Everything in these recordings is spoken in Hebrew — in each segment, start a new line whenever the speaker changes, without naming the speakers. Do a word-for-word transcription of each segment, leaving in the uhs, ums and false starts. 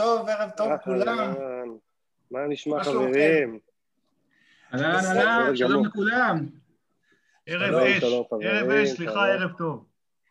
טוב, ערב טוב כולם.
מה נשמע חברים?
אהלן, אהלן, שלום לכולם.
ערב אש, ערב אש, סליחה, ערב טוב.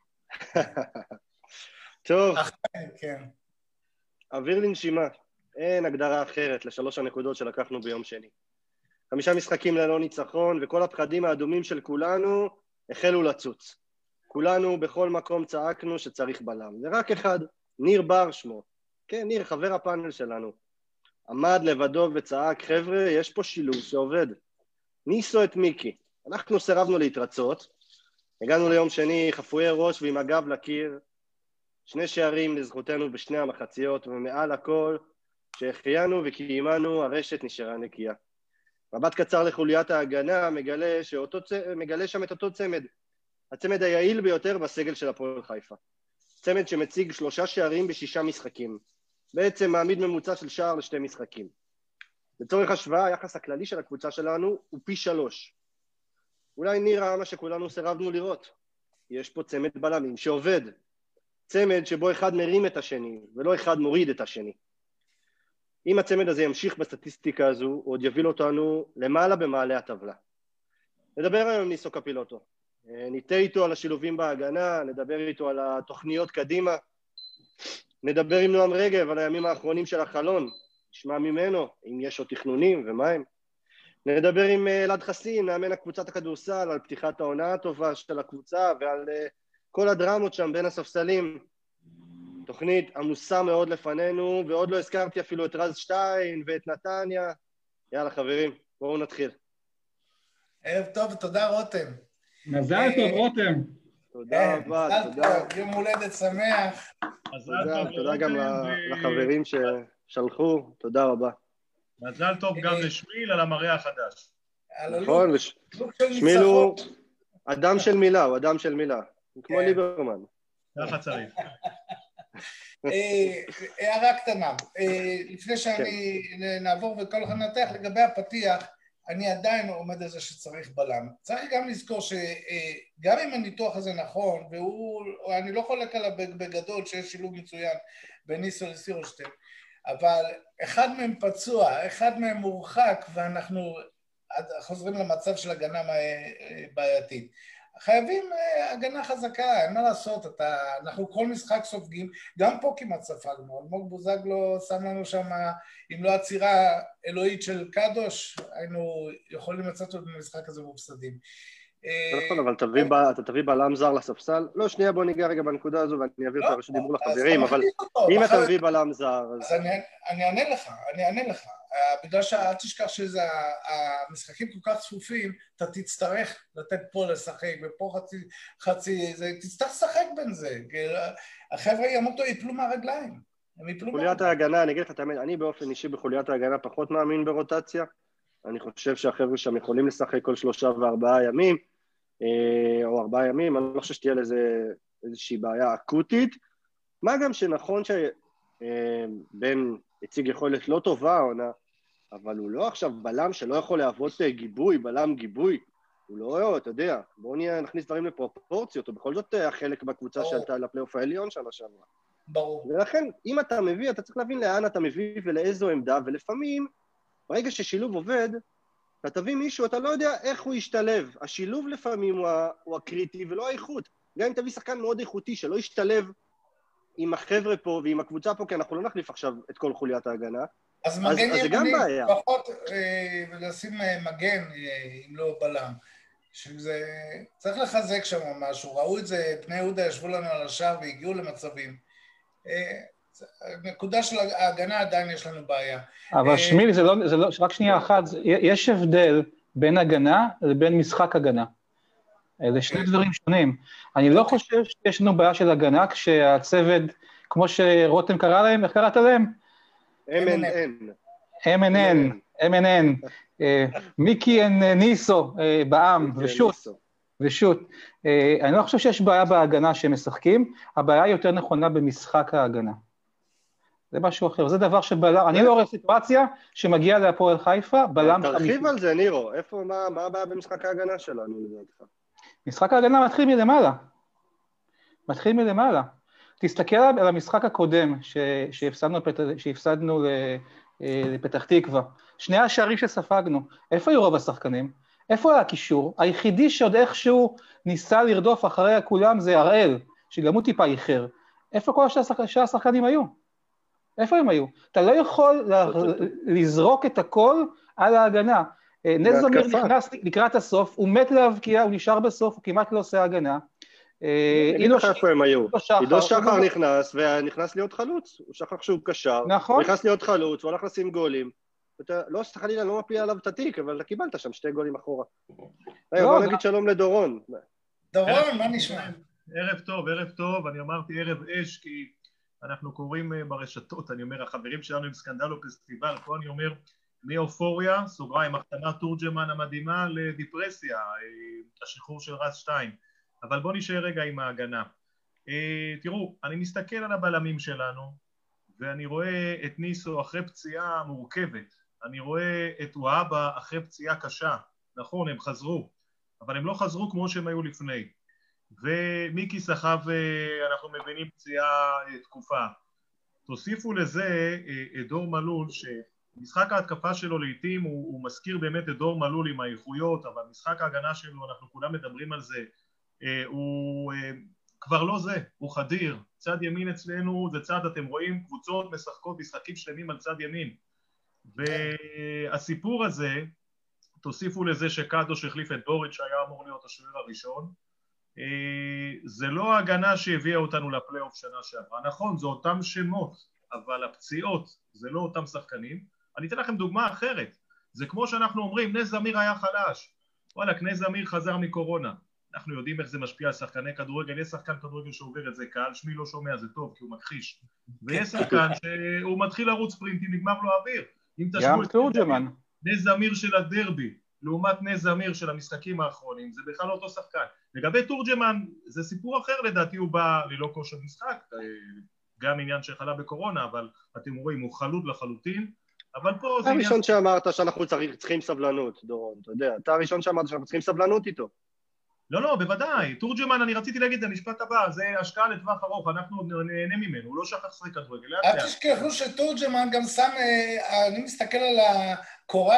טוב,
כן.
אוויר לנשימה, אין הגדרה אחרת לשלוש הנקודות שלקחנו ביום שני. חמישה משחקים ללא ניצחון, וכל הפחדים האדומים של כולנו החלו לצוץ. כולנו בכל מקום צעקנו שצריך בלם. ורק אחד, ניר בר שמו. כן, ניר, חבר הפאנל שלנו. עמד לבדו וצעק, חבר'ה, יש פה שילוב שעובד. ניסו את מיקי. אנחנו סירבנו להתרצות. הגענו ליום שני חפויי ראש ועם הגב לקיר. שני שערים לזכותנו בשני המחציות, ומעל הכל, שהחיינו וקיימנו, הרשת נשארה נקייה. מבט קצר לחוליית ההגנה מגלה, שאותו, מגלה שם את אותו צמד. הצמד היעיל ביותר בסגל של הפועל חיפה. צמד שמציג שלושה שערים בשישה משחקים. בעצם מעמיד ממוצע של שער לשתי משחקים. לצורך השוואה, היחס הכללי של הקבוצה שלנו הוא פי שלוש. אולי נראה מה שכולנו סירבנו לראות. יש פה צמד בלמים שעובד. צמד שבו אחד מרים את השני, ולא אחד מוריד את השני. אם הצמד הזה ימשיך בסטטיסטיקה הזו, הוא עוד יביא אותנו למעלה במעלה הטבלה. נדבר היום עם ניסו קפילוטו. ניטה איתו על השילובים בהגנה, נדבר איתו על התוכניות קדימה, נדבר עם נועם רגב על הימים האחרונים של החלון, נשמע ממנו אם יש עוד תכנונים ומה הם. נדבר עם אלעד חסין, מאמן הקבוצת הכדורסל, על פתיחת העונה הטובה של הקבוצה ועל כל הדרמות שם בין הספסלים. תוכנית עמוסה מאוד לפנינו, ועוד לא הזכרתי אפילו את רז שטיין ואת נתניה. יאללה חברים, בואו נתחיל.
ערב טוב ותודה רותם.
מזל טוב רותם.
תודה רבה, תודה.
יום הולדת שמח.
תודה גם לחברים ששלחו, תודה רבה.
מזל טוב גם לשמיל על המראה החדש.
נכון, שמיל הוא אדם של מילה, הוא אדם של מילה, כמו ליברמן.
ככה צריך.
הערה קטנה, לפני שאני נעבור וכל אחד נתח לגבי הפתיח, אני עדיין עומד על זה שצריך בלם. צריך גם לזכור שגם אם הניתוח הזה נכון, ואני לא חולק עליו בגדול שיש שילוב מצוין בין ניסו לסירושטיין, אבל אחד מהם פצוע, אחד מהם מורחק, ואנחנו חוזרים למצב של הגנה בעייתית. חייבים הגנה חזקה, אין מה לעשות, אתה, אנחנו כל משחק סופגים, גם פה כמעט ספגנו, אלמוג בוזגלו שם לנו שם, אם לא עצירה אלוהית של קדוש, היינו יכולים לצאת עוד במשחק הזה מופסדים.
נכון, אבל אתה תביא בלם זר לספסל, לא, שנייה בוא ניגע רגע בנקודה הזו ואני אעביר את הרשות דיבור לחברים, אבל אם אתה מביא בלם זר...
אז אני אענה לך, אני אענה לך. בגלל שאל תשכח שזה, המשחקים כל כך צפופים, אתה תצטרך לתת פה לשחק, ופה חצי, חצי, זה, תצטרך לשחק בין זה, החבר'ה ימותו, יפלו מהרגליים, הם יפלו
חוליית ההגנה, אני אגיד לך, אני באופן אישי בחוליית ההגנה פחות מאמין ברוטציה, אני חושב שהחבר'ה שם יכולים לשחק כל שלושה וארבעה ימים, או ארבעה ימים, אני לא חושב שתהיה לזה איזושהי בעיה אקוטית, מה גם שנכון שבן הציג יכולת לא טובה, עונה, אבל הוא לא עכשיו בלם שלא יכול להוות גיבוי, בלם גיבוי, הוא לא, אתה יודע, בואו נכניס דברים לפרופורציות, ובכל זאת החלק בקבוצה שעלתה לפלייאוף העליון שנה שעברה.
ברור.
ולכן, אם אתה מביא, אתה צריך להבין לאן אתה מביא ולאיזו עמדה, ולפעמים, ברגע ששילוב עובד, אתה תביא מישהו, אתה לא יודע איך הוא ישתלב. השילוב לפעמים הוא, הוא הקריטי ולא האיכות. גם אם תביא שחקן מאוד איכותי שלא ישתלב עם החבר'ה פה ועם הקבוצה פה, כי אנחנו לא נחליף עכשיו את כל חוליית ההגנה,
אז מגן
אז,
ימני,
אז
פחות אה, לשים מגן, אה, אם לא בלם. שזה, צריך לחזק שם משהו, ראו את זה, בני יהודה ישבו לנו על השער והגיעו למצבים. אה, נקודה של ההגנה עדיין יש לנו בעיה.
אבל שמיל, זה לא, זה לא, רק שנייה אחת, יש הבדל בין הגנה לבין משחק הגנה. זה שני דברים שונים. אני לא חושב שיש לנו בעיה של הגנה, כשהצוות, כמו שרותם קרא להם, איך קראת להם?
אם אן אן.
אם אן אן, אם אן אן. מיקי אן ניסו בעם, ושוט. ושוט. אני לא חושב שיש בעיה בהגנה שהם משחקים, הבעיה היא יותר נכונה במשחק ההגנה. זה משהו אחר, זה דבר שבלם, אני לא רואה סיטואציה שמגיעה להפועל חיפה, בלם חמישי.
תרחיב על זה, נירו, איפה, מה הבעיה במשחק ההגנה שלנו לדעתך?
משחק ההגנה מתחיל מלמעלה. מתחיל מלמעלה. תסתכל על המשחק הקודם שהפסדנו לפתח תקווה. שני השערים שספגנו, איפה היו רוב השחקנים? איפה היה הקישור? היחידי שעוד איכשהו ניסה לרדוף אחרי כולם זה הראל, שגם הוא טיפה איחר. איפה כל השני השחקנים היו? איפה הם היו? אתה לא יכול לזרוק את הכל על ההגנה. נס זמיר נכנס לקראת הסוף, הוא מת להבקיע, הוא נשאר בסוף, הוא כמעט לא עושה הגנה.
איפה הם היו? עידו שחר נכנס, ונכנס להיות חלוץ, הוא שכח שהוא קשר, הוא נכנס להיות חלוץ, הוא הולך לשים גולים, לא, חלילה, לא מפיע עליו את התיק, אבל קיבלת שם שתי גולים אחורה. בוא נגיד שלום לדורון.
דורון, מה נשמע?
ערב טוב, ערב טוב, אני אמרתי ערב אש, כי אנחנו קוראים ברשתות, אני אומר, החברים שלנו עם סקנדל או פסטיבל, פה אני אומר, מאופוריה, סוגריים, החתמה תורג'מן המדהימה לדיפרסיה, השחרור של רז שתיים. אבל בואו נשאר רגע עם ההגנה. תראו, אני מסתכל על הבלמים שלנו, ואני רואה את ניסו אחרי פציעה מורכבת, אני רואה את וואבה אחרי פציעה קשה, נכון, הם חזרו, אבל הם לא חזרו כמו שהם היו לפני. ומיקי סחב, אנחנו מבינים פציעה תקופה. תוסיפו לזה את דור מלול, שמשחק ההתקפה שלו לעתים הוא, הוא מזכיר באמת את דור מלול עם האיכויות, אבל משחק ההגנה שלו, אנחנו כולם מדברים על זה, הוא כבר לא זה, הוא חדיר. צד ימין אצלנו זה צד, אתם רואים, קבוצות משחקות משחקים שלמים על צד ימין. והסיפור הזה, תוסיפו לזה שקדוש החליף את דוריץ' שהיה אמור להיות השוער הראשון, זה לא ההגנה שהביאה אותנו לפלייאוף שנה שעברה. נכון, זה אותם שמות, אבל הפציעות זה לא אותם שחקנים. אני אתן לכם דוגמה אחרת. זה כמו שאנחנו אומרים, נס זמיר היה חלש. וואלה, נס זמיר חזר מקורונה. אנחנו יודעים איך זה משפיע על שחקני כדורגל, יש שחקן כדורגל שעובר את זה קהל, שמי לא שומע, זה טוב, כי הוא מכחיש. ויש שחקן שהוא מתחיל לרוץ פרינטים, נגמר לו האוויר.
גם תורג'מן.
נס זמיר של הדרבי, לעומת נס זמיר של המשחקים האחרונים, זה בכלל לא אותו שחקן. לגבי תורג'מן, זה סיפור אחר לדעתי, הוא בא ללא כושר משחק, גם עניין שחלה בקורונה, אבל אתם רואים, הוא חלוד לחלוטין, אבל פה זה...
הראשון שאמרת שאנחנו צריכים סבלנות, דורון, אתה יודע, אתה הראשון שאמרת שאנחנו צריכים סבלנות איתו.
לא, לא, בוודאי. תורג'מן, אני רציתי להגיד, זה המשפט הבא, זה השקעה לטווח ארוך, אנחנו נהנה ממנו, הוא לא שכח שחק כדורגל.
אל תשכחו שתורג'מן גם שם, אני מסתכל על הקורה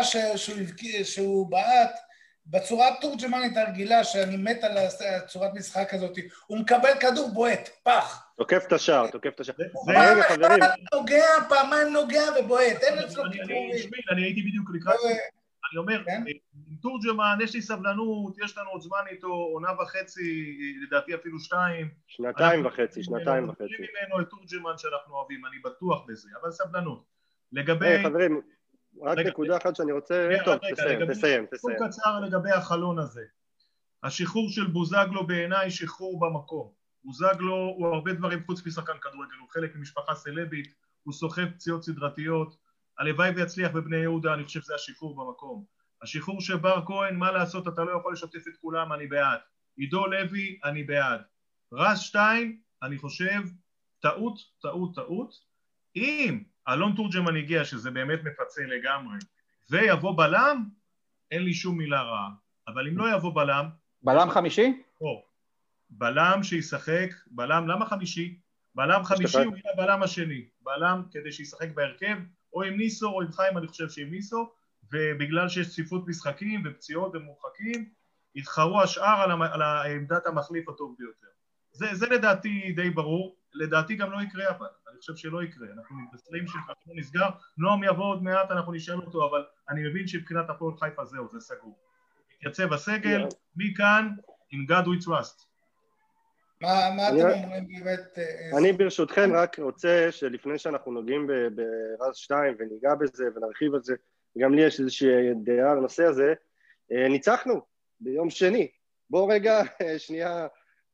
שהוא בעט, בצורת תורג'מנית הרגילה, שאני מת על צורת משחק הזאת, הוא מקבל כדור בועט, פח.
תוקף את השער, תוקף את השער.
פעם אחד נוגע, פעמיים נוגע ובועט, אין אצלו קיפורים.
אני הייתי בדיוק לקראת, אני אומר, עם תורג'מן, יש לי סבלנות, יש לנו עוד זמן איתו, עונה וחצי, לדעתי אפילו שתיים.
שנתיים וחצי, שנתיים וחצי.
אנחנו מכירים ממנו את תורג'מן שאנחנו אוהבים, אני בטוח בזה, אבל סבלנות. לגבי...
חברים, רק נקודה אחת שאני רוצה... טוב, תסיים, תסיים, תסיים.
הוא קצר לגבי החלון הזה. השחרור של בוזגלו בעיניי שחרור במקום. בוזגלו הוא הרבה דברים חוץ משחקן כדורגל, הוא חלק ממשפחה סלבית, הוא סוחב פציעות סדרתיות, הלוואי ויצליח בבני יהודה, אני חושב שזה השחרור במקום. השחרור של בר כהן, מה לעשות, אתה לא יכול לשתף את כולם, אני בעד. עידו לוי, אני בעד. רז שתיים, אני חושב, טעות, טעות, טעות. אם אלון תורג'מן הגיע, שזה באמת מפצה לגמרי, ויבוא בלם, אין לי שום מילה רעה. אבל אם לא יבוא בלם...
בלם חמישי?
או, בלם שישחק, בלם, למה חמישי? בלם חמישי הוא יהיה הבלם השני. בלם כדי שישחק בהרכב, או עם ניסו או עם חיים, אני חושב שעם ניסו, ובגלל שיש צפיפות משחקים ופציעות ומורחקים, יתחרו השאר על, על העמדת המחליף הטוב ביותר. זה, זה לדעתי די ברור, לדעתי גם לא יקרה, אבל אני חושב שלא יקרה. אנחנו מתבשרים שחתנו נסגר, נועם יבוא עוד מעט, אנחנו נשאל אותו, אבל אני מבין שבחינת הפועל חיפה זהו, זה סגור. יתייצב הסגל, מכאן, in God we trust.
מה, מה אתם אומרים באמת?
אני ברשותכם רק רוצה שלפני שאנחנו נוגעים ברז שתיים וניגע בזה ונרחיב על זה, גם לי יש איזושהי דעה על הנושא הזה, ניצחנו ביום שני. בואו רגע, שנייה,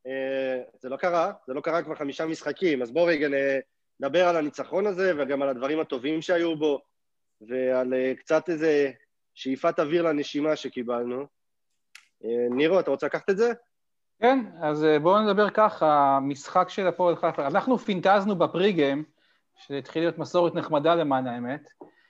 זה לא קרה, זה לא קרה כבר חמישה משחקים, אז בואו רגע נדבר על הניצחון הזה וגם על הדברים הטובים שהיו בו, ועל קצת איזה שאיפת אוויר לנשימה שקיבלנו. נירו, אתה רוצה לקחת את זה?
כן, אז בואו נדבר ככה, המשחק של הפועל חיפה, אנחנו פינטזנו בפריגיים, שהתחיל להיות מסורת נחמדה למען האמת,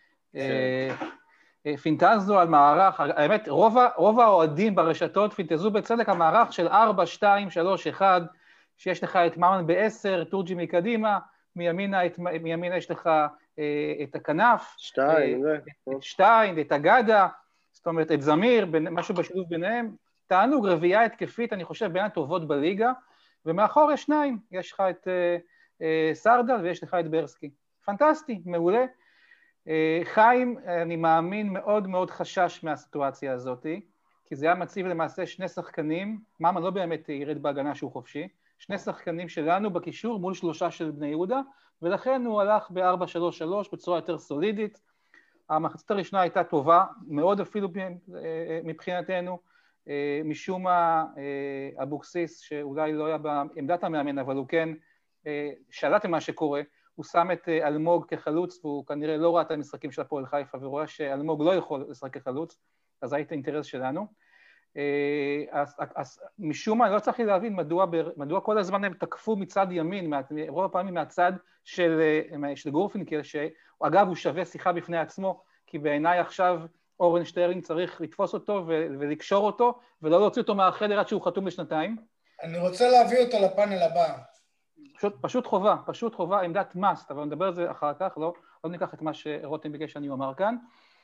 פינטזנו על מערך, האמת, רוב האוהדים ברשתות פינטזו בצדק המערך של ארבע, שתיים, שלוש, אחת, שיש לך את ממן בעשר, תורג'י מקדימה, מימינה, את, מימינה יש לך אה, את הכנף,
שטיין,
אה, את שטיין, את אגדה, זאת אומרת, את זמיר, בין, משהו בשילוב ביניהם, תענוג, רביעייה התקפית, אני חושב, בין הטובות בליגה, ומאחור יש שניים, יש לך את אה, אה, סרדל ויש לך את ברסקי. פנטסטי, מעולה. אה, חיים, אני מאמין, מאוד מאוד חשש מהסיטואציה הזאת, כי זה היה מציב למעשה שני שחקנים, ממן לא באמת ירד בהגנה שהוא חופשי, שני שחקנים שלנו בקישור מול שלושה של בני יהודה, ולכן הוא הלך ב-ארבע שלוש שלוש בצורה יותר סולידית. המחצית הראשונה הייתה טובה, מאוד אפילו מבחינתנו, משום מה אבוקסיס, שאולי לא היה בעמדת המאמן, אבל הוא כן שלט מה שקורה, הוא שם את אלמוג כחלוץ, והוא כנראה לא ראה את המשחקים של הפועל חיפה, ורואה שאלמוג לא יכול לשחק כחלוץ, אז היית אינטרס שלנו. אז, אז משום מה, אני לא צריך להבין מדוע, מדוע כל הזמן הם תקפו מצד ימין, רוב הפעמים מהצד של, של גורפינקל, שאגב הוא שווה שיחה בפני עצמו, כי בעיניי עכשיו אורן שטרלינג צריך לתפוס אותו ולקשור אותו, ולא להוציא אותו מהחדר עד שהוא חתום לשנתיים.
אני רוצה להביא אותו לפאנל הבא.
פשוט, פשוט חובה, פשוט חובה, עמדת מאסט, אבל נדבר על זה אחר כך, לא, לא ניקח את מה שרותם ביקש שאני אומר כאן.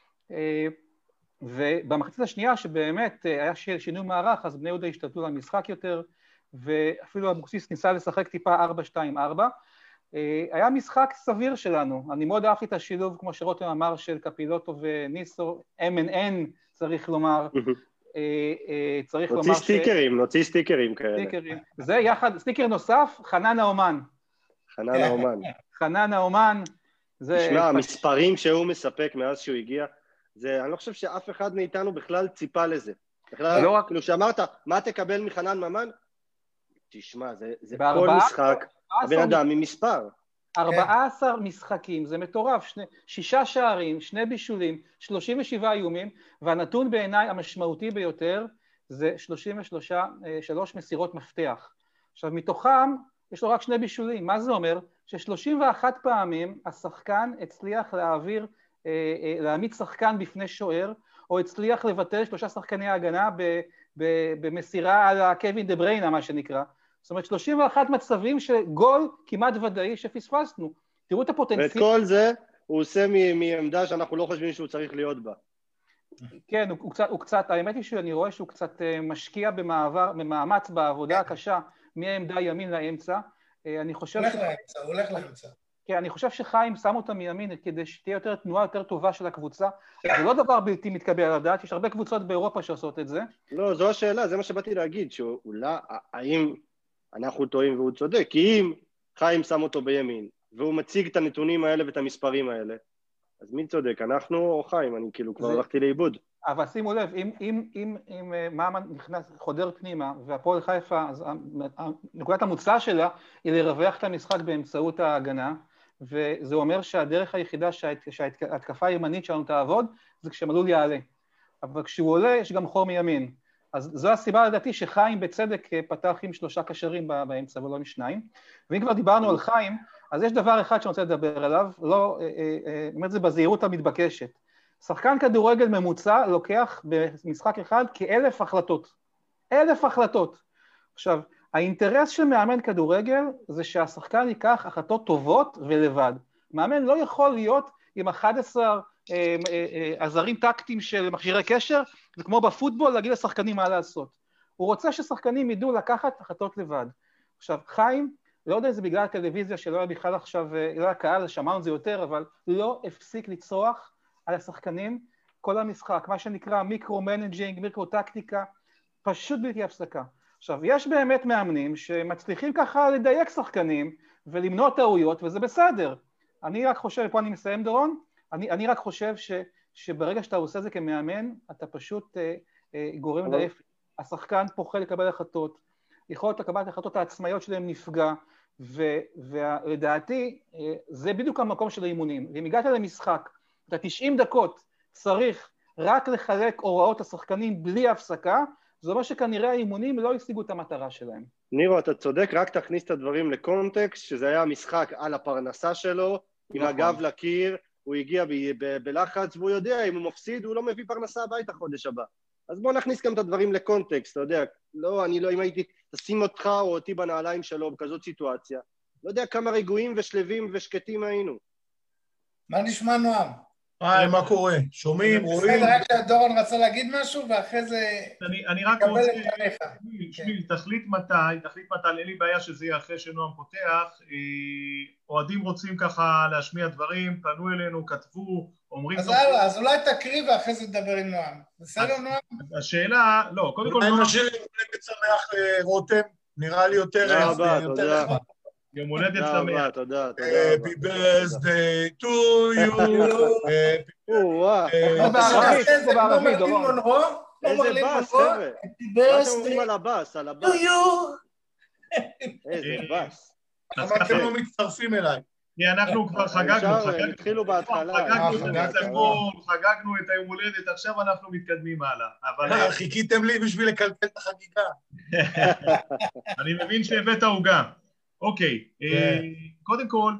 ובמחצית השנייה שבאמת היה שינוי מערך, אז בני יהודה השתלטו למשחק יותר, ואפילו אבוקסיס ניסה לשחק טיפה ארבע שתיים ארבע. היה משחק סביר שלנו, אני מאוד אהבתי את השילוב, כמו שרותם אמר, של קפילוטו וניסו, אם אן אן צריך לומר, צריך לומר ש...
נוציא סטיקרים, נוציא סטיקרים כאלה.
זה יחד, סטיקר נוסף, חנן האומן.
חנן האומן.
חנן האומן.
תשמע, המספרים שהוא מספק מאז שהוא הגיע, זה, אני לא חושב שאף אחד מאיתנו בכלל ציפה לזה. בכלל, לא כאילו שאמרת, מה תקבל מחנן ממן? תשמע, זה, זה כל משחק, הבן אדם עם מספר.
ארבעה עשר משחקים, זה מטורף, שני, שישה שערים, שני בישולים, שלושים ושבעה איומים, והנתון בעיניי המשמעותי ביותר, זה שלושים ושלוש מסירות מפתח. עכשיו, מתוכם, יש לו רק שני בישולים. מה זה אומר? ש-שלושים ואחת פעמים השחקן הצליח להעביר, להעמיד שחקן בפני שוער, או הצליח לבטל שלושה שחקני ההגנה במסירה על הקווין דה בריינה, מה שנקרא. זאת אומרת, שלושים ואחת מצבים של גול כמעט ודאי שפספסנו. תראו את הפוטנציאל.
ואת כל זה הוא עושה מעמדה שאנחנו לא חושבים שהוא צריך להיות בה.
כן, הוא, הוא, קצת, הוא קצת, האמת היא שאני רואה שהוא קצת משקיע במעבר, במאמץ בעבודה הקשה, מהעמדה ימין לאמצע. אני חושב...
הולך לאמצע, הוא הולך לאמצע.
כן, אני חושב שחיים שם אותה מימין כדי שתהיה יותר תנועה יותר טובה של הקבוצה. זה לא דבר בלתי מתקבל על הדעת, יש הרבה קבוצות באירופה שעושות את זה.
לא, זו השאלה, זה מה שבאתי להגיד, שאולי, האם אנחנו טועים והוא צודק, כי אם חיים שם אותו בימין, והוא מציג את הנתונים האלה ואת המספרים האלה, אז מי צודק, אנחנו או חיים? אני כאילו כבר הלכתי לאיבוד.
אבל שימו לב, אם, אם, אם, אם מאמן נכנס, חודר פנימה, והפועל חיפה, אז נקודת המוצא שלה היא לרווח את המשחק באמצעות ההגנה, וזה אומר שהדרך היחידה שההתקפה הימנית שלנו תעבוד, זה כשמלול יעלה. אבל כשהוא עולה, יש גם חור מימין. אז זו הסיבה לדעתי שחיים בצדק פתח עם שלושה קשרים באמצע ולא עם שניים. ואם כבר דיברנו על חיים, אז יש דבר אחד שאני רוצה לדבר עליו, לא, אומר את זה בזהירות המתבקשת. שחקן כדורגל ממוצע לוקח במשחק אחד כאלף החלטות. אלף החלטות. עכשיו, האינטרס של מאמן כדורגל זה שהשחקן ייקח החלטות טובות ולבד. מאמן לא יכול להיות עם אחד עשר עזרים טקטיים של מכשירי קשר, זה כמו בפוטבול להגיד לשחקנים מה לעשות. הוא רוצה ששחקנים ידעו לקחת החלטות לבד. עכשיו, חיים, לא יודע אם זה בגלל הטלוויזיה שלא היה בכלל עכשיו, לא היה קהל, שמענו את זה יותר, אבל לא הפסיק לצרוח על השחקנים כל המשחק, מה שנקרא מיקרו-מנג'ינג, מיקרו-טקטיקה, פשוט בלתי הפסקה. עכשיו, יש באמת מאמנים שמצליחים ככה לדייק שחקנים ולמנוע טעויות, וזה בסדר. אני רק חושב, פה אני מסיים דורון, אני, אני רק חושב ש, שברגע שאתה עושה זה כמאמן, אתה פשוט אה, אה, גורם לעף. השחקן פוחד לקבל החלטות, יכול להיות לקבל את החלטות העצמאיות שלהם נפגע, ו, ולדעתי, אה, זה בדיוק המקום של האימונים. ואם הגעת למשחק, אתה תשעים דקות צריך רק לחלק הוראות השחקנים בלי הפסקה, זה אומר שכנראה האימונים לא השיגו את המטרה שלהם.
נירו, אתה צודק, רק תכניס את הדברים לקונטקסט, שזה היה משחק על הפרנסה שלו, עם הגב לקיר, הוא הגיע ב- ב- בלחץ, והוא יודע, אם הוא מפסיד, הוא לא מביא פרנסה הביתה חודש הבא. אז בואו נכניס גם את הדברים לקונטקסט, אתה יודע, לא, אני לא, אם הייתי, תשים אותך או אותי בנעליים שלו בכזאת סיטואציה. לא יודע כמה רגועים ושלבים ושקטים היינו.
מה נשמע נועם?
היי, מה קורה? שומעים, רואים?
בסדר, רק שדורון רצה להגיד משהו, ואחרי זה...
אני רק רוצה... שביל, תחליט מתי, תחליט מתי, אין לי בעיה שזה יהיה אחרי שנועם פותח, אוהדים רוצים ככה להשמיע דברים, פנו אלינו, כתבו, אומרים...
אז הלאה, אז אולי תקריא ואחרי זה תדבר עם נועם. בסדר, נועם?
השאלה, לא, קודם כל...
אולי נשאיר לי הולדת שמח לרותם, נראה לי יותר...
תודה רבה, תודה.
יום הולדת שמח.
תודה, תודה.
Happy birthday to you.
איזה בס, חבר'ה. מה אתם אומרים על הבס, על הבס? איזה בס.
למה אתם לא מצטרפים אליי?
כי אנחנו כבר חגגנו,
התחילו בהתחלה.
חגגנו את היום הולדת, עכשיו אנחנו מתקדמים הלאה.
חיכיתם לי בשביל לקלקל את החגיגה.
אני מבין שהבאת עוגה. אוקיי, קודם כל,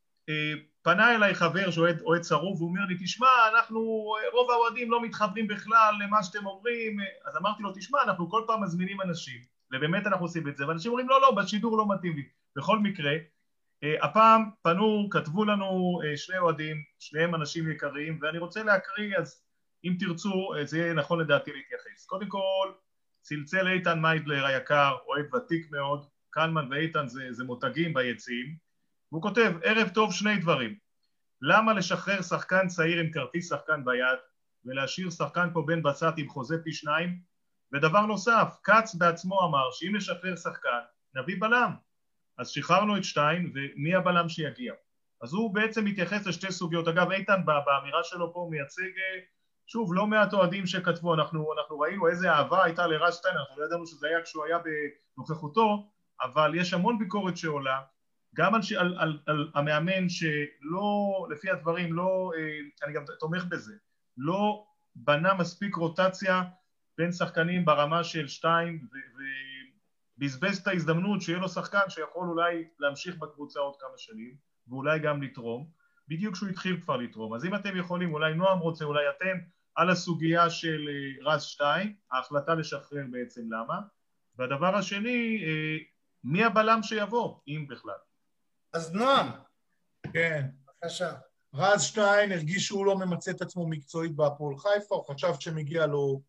פנה אליי חבר שאוהד שרוף, והוא אומר לי, תשמע, אנחנו, רוב האוהדים לא מתחברים בכלל למה שאתם אומרים, אז אמרתי לו, תשמע, אנחנו כל פעם מזמינים אנשים, ובאמת אנחנו עושים את זה, ואנשים אומרים, לא, לא, בשידור לא מתאים לי. בכל מקרה, הפעם פנו, כתבו לנו שני אוהדים, שניהם אנשים יקרים, ואני רוצה להקריא, אז אם תרצו, זה יהיה נכון לדעתי להתייחס. קודם כל, צלצל איתן מיידלר היקר, אוהד ותיק מאוד, קלמן ואיתן זה, זה מותגים ביציעים, והוא כותב, ערב טוב שני דברים, למה לשחרר שחקן צעיר עם כרטיס שחקן ביד, ולהשאיר שחקן פה בן בצת עם חוזה פי שניים, ודבר נוסף, קץ בעצמו אמר שאם לשחרר שחקן, נביא בלם, אז שחררנו את שתיים, ומי הבלם שיגיע? אז הוא בעצם מתייחס לשתי סוגיות, אגב איתן באמירה שלו פה מייצג, שוב, לא מעט אוהדים שכתבו, אנחנו, אנחנו ראינו איזה אהבה הייתה לרז שטיין, אנחנו לא ידענו שזה היה כשהוא היה בנוכחותו, אבל יש המון ביקורת שעולה, גם על, על, על, על המאמן שלא, לפי הדברים, לא, אני גם תומך בזה, לא בנה מספיק רוטציה בין שחקנים ברמה של שתיים, ובזבז את ההזדמנות שיהיה לו שחקן שיכול אולי להמשיך בקבוצה עוד כמה שנים, ואולי גם לתרום, בדיוק שהוא התחיל כבר לתרום. אז אם אתם יכולים, אולי נועם רוצה, אולי אתם, על הסוגיה של רז שתיים, ההחלטה לשחרר בעצם למה, והדבר השני, מי הבלם שיבוא, אם בכלל?
אז נועם.
כן.
בבקשה.
רז שטיין הרגיש שהוא לא ממצא את עצמו מקצועית בהפועל חיפה, הוא חשב שמגיע לו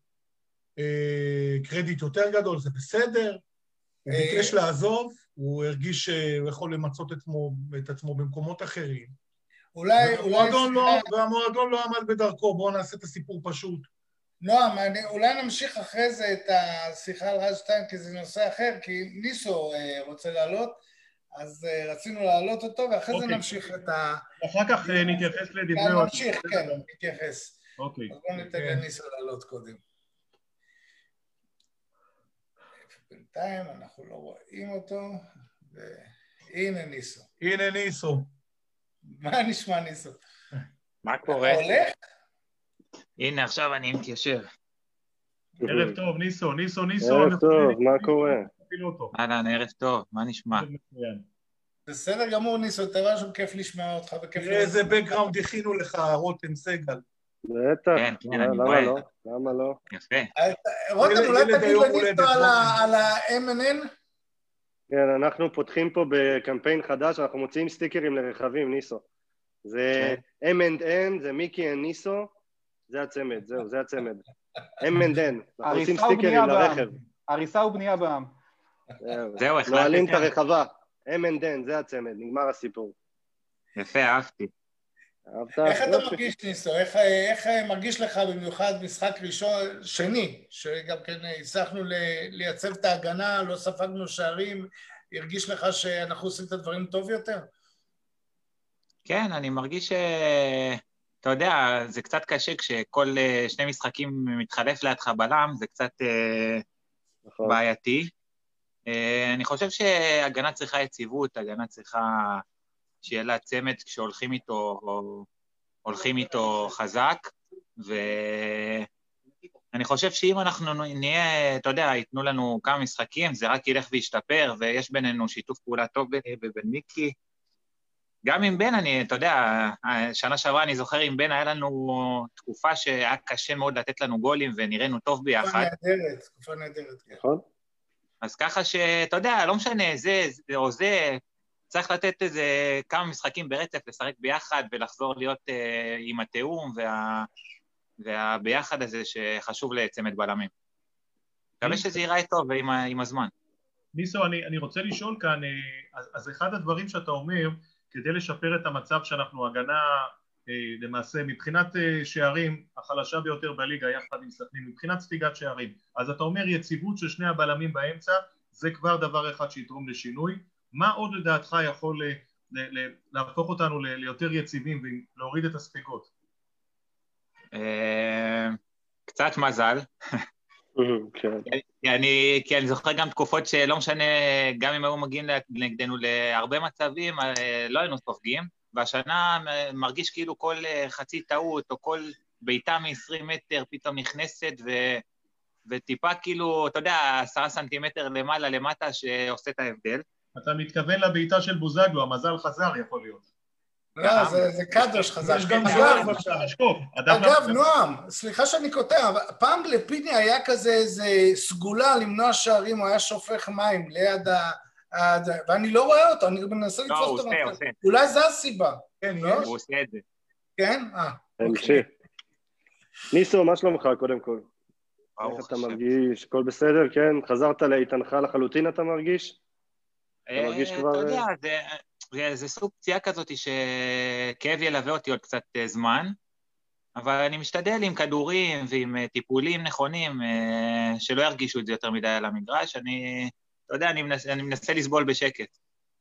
אה, קרדיט יותר גדול, זה בסדר, הוא ביקש לעזוב, הוא הרגיש שהוא יכול למצות את עצמו, את עצמו במקומות אחרים.
אולי...
והמועדון, אולי... לא, והמועדון לא עמד בדרכו, בואו נעשה את הסיפור פשוט.
נועם, אני, אולי נמשיך אחרי זה את השיחה על רז שטיין, כי זה נושא אחר, כי ניסו אה, רוצה לעלות, אז אה, רצינו לעלות אותו, ואחרי okay. זה נמשיך את ה...
אחר כך אה, נתייחס לדברי...
נמשיך, כן, נתייחס.
אוקיי.
אז בואו ניתן לניסו לעלות קודם. בינתיים אנחנו לא רואים אותו, והנה ניסו.
הנה ניסו.
מה נשמע ניסו?
מה קורה?
אתה הולך?
הנה, עכשיו אני מתיישב.
ערב טוב, ניסו, ניסו, ניסו.
ערב טוב, מה קורה?
אהלן, ערב טוב, מה נשמע?
בסדר גמור, ניסו, דבר שם כיף לשמוע אותך וכיף...
תראה איזה בקגראונד הכינו לך, רותם סגל.
בטח, למה לא? למה לא?
יפה.
רותם, אולי תגיד לניסו על ה-אם אן אן?
כן, אנחנו פותחים פה בקמפיין חדש, אנחנו מוציאים סטיקרים לרכבים, ניסו. זה אם אנד אן, זה מיקי אנד ניסו, זה הצמד, זהו, זה הצמד. אם אנד אן, אנחנו עושים סטיקרים לרכב.
הריסה ובנייה בעם.
זהו,
נועלים את הרחבה. אם אנד אן, זה הצמד, נגמר הסיפור.
יפה, אהבתי.
איך אתה מרגיש, ניסו? איך מרגיש לך במיוחד משחק ראשון, שני, שגם כן הצלחנו לייצב את ההגנה, לא ספגנו שערים, הרגיש לך שאנחנו עושים את הדברים טוב יותר? כן,
אני מרגיש ש... אתה יודע, זה קצת קשה כשכל שני משחקים מתחלף לידך בלם, זה קצת בעייתי. אני חושב שהגנה צריכה יציבות, הגנה צריכה שיהיה לה צמד כשהולכים איתו, הולכים איתו חזק, ואני חושב שאם אנחנו נהיה, אתה יודע, ייתנו לנו כמה משחקים, זה רק ילך וישתפר, ויש בינינו שיתוף פעולה טוב בבין מיקי, גם עם בן, אני, אתה יודע, שנה שעברה אני זוכר עם בן, היה לנו תקופה שהיה קשה מאוד לתת לנו גולים, ונראינו טוב ביחד.
תקופה נהדרת, תקופה נהדרת, כן.
נכון.
אז ככה שאתה יודע, לא משנה, זה או זה, צריך לתת איזה כמה משחקים ברצף, לשחק ביחד ולחזור להיות אה, עם התאום וה, והביחד הזה שחשוב לצמד בלמים. מקווה שזה ייראה טוב עם, עם הזמן.
ניסו, אני, אני רוצה לשאול כאן, אז, אז אחד הדברים שאתה אומר, כדי לשפר את המצב שאנחנו הגנה, למעשה מבחינת שערים, החלשה ביותר בליגה יחד עם סכנין, מבחינת ספיגת שערים, אז אתה אומר יציבות של שני הבלמים באמצע, זה כבר דבר אחד שיתרום לשינוי. מה עוד לדעתך יכול ל, ל, להפוך אותנו ל, ליותר יציבים ולהוריד את הספיגות?
קצת מזל. אני, כי אני זוכר גם תקופות שלא משנה, גם אם היו מגיעים נגדנו להרבה מצבים, לא היינו סופגים, והשנה מרגיש כאילו כל חצי טעות, או כל ביתה מ-עשרים מטר פתאום נכנסת, ו, וטיפה כאילו, אתה יודע, עשרה סנטימטר למעלה למטה שעושה את ההבדל.
אתה מתכוון לביתה של בוזגלו, המזל חזר יכול להיות.
לא, זה קדוש חזר.
יש גם
אגב, נועם, סליחה שאני קוטע, פעם לפיני היה כזה איזה סגולה למנוע שערים, הוא היה שופך מים ליד ה... ואני לא רואה אותו, אני מנסה לתפוס אותו.
לא, הוא עושה.
אולי זה הסיבה.
כן, הוא עושה את זה.
כן? אה,
אוקיי. ניסו, מה שלומך קודם כל? איך אתה מרגיש? הכל בסדר, כן? חזרת לאיתנך לחלוטין, אתה מרגיש? אתה מרגיש כבר...
אתה יודע, זה... זה סוג פציעה כזאת שכאב ילווה אותי עוד קצת זמן, אבל אני משתדל עם כדורים ועם טיפולים נכונים, שלא ירגישו את זה יותר מדי על המגרש. אני, אתה יודע, אני מנסה, אני מנסה לסבול בשקט.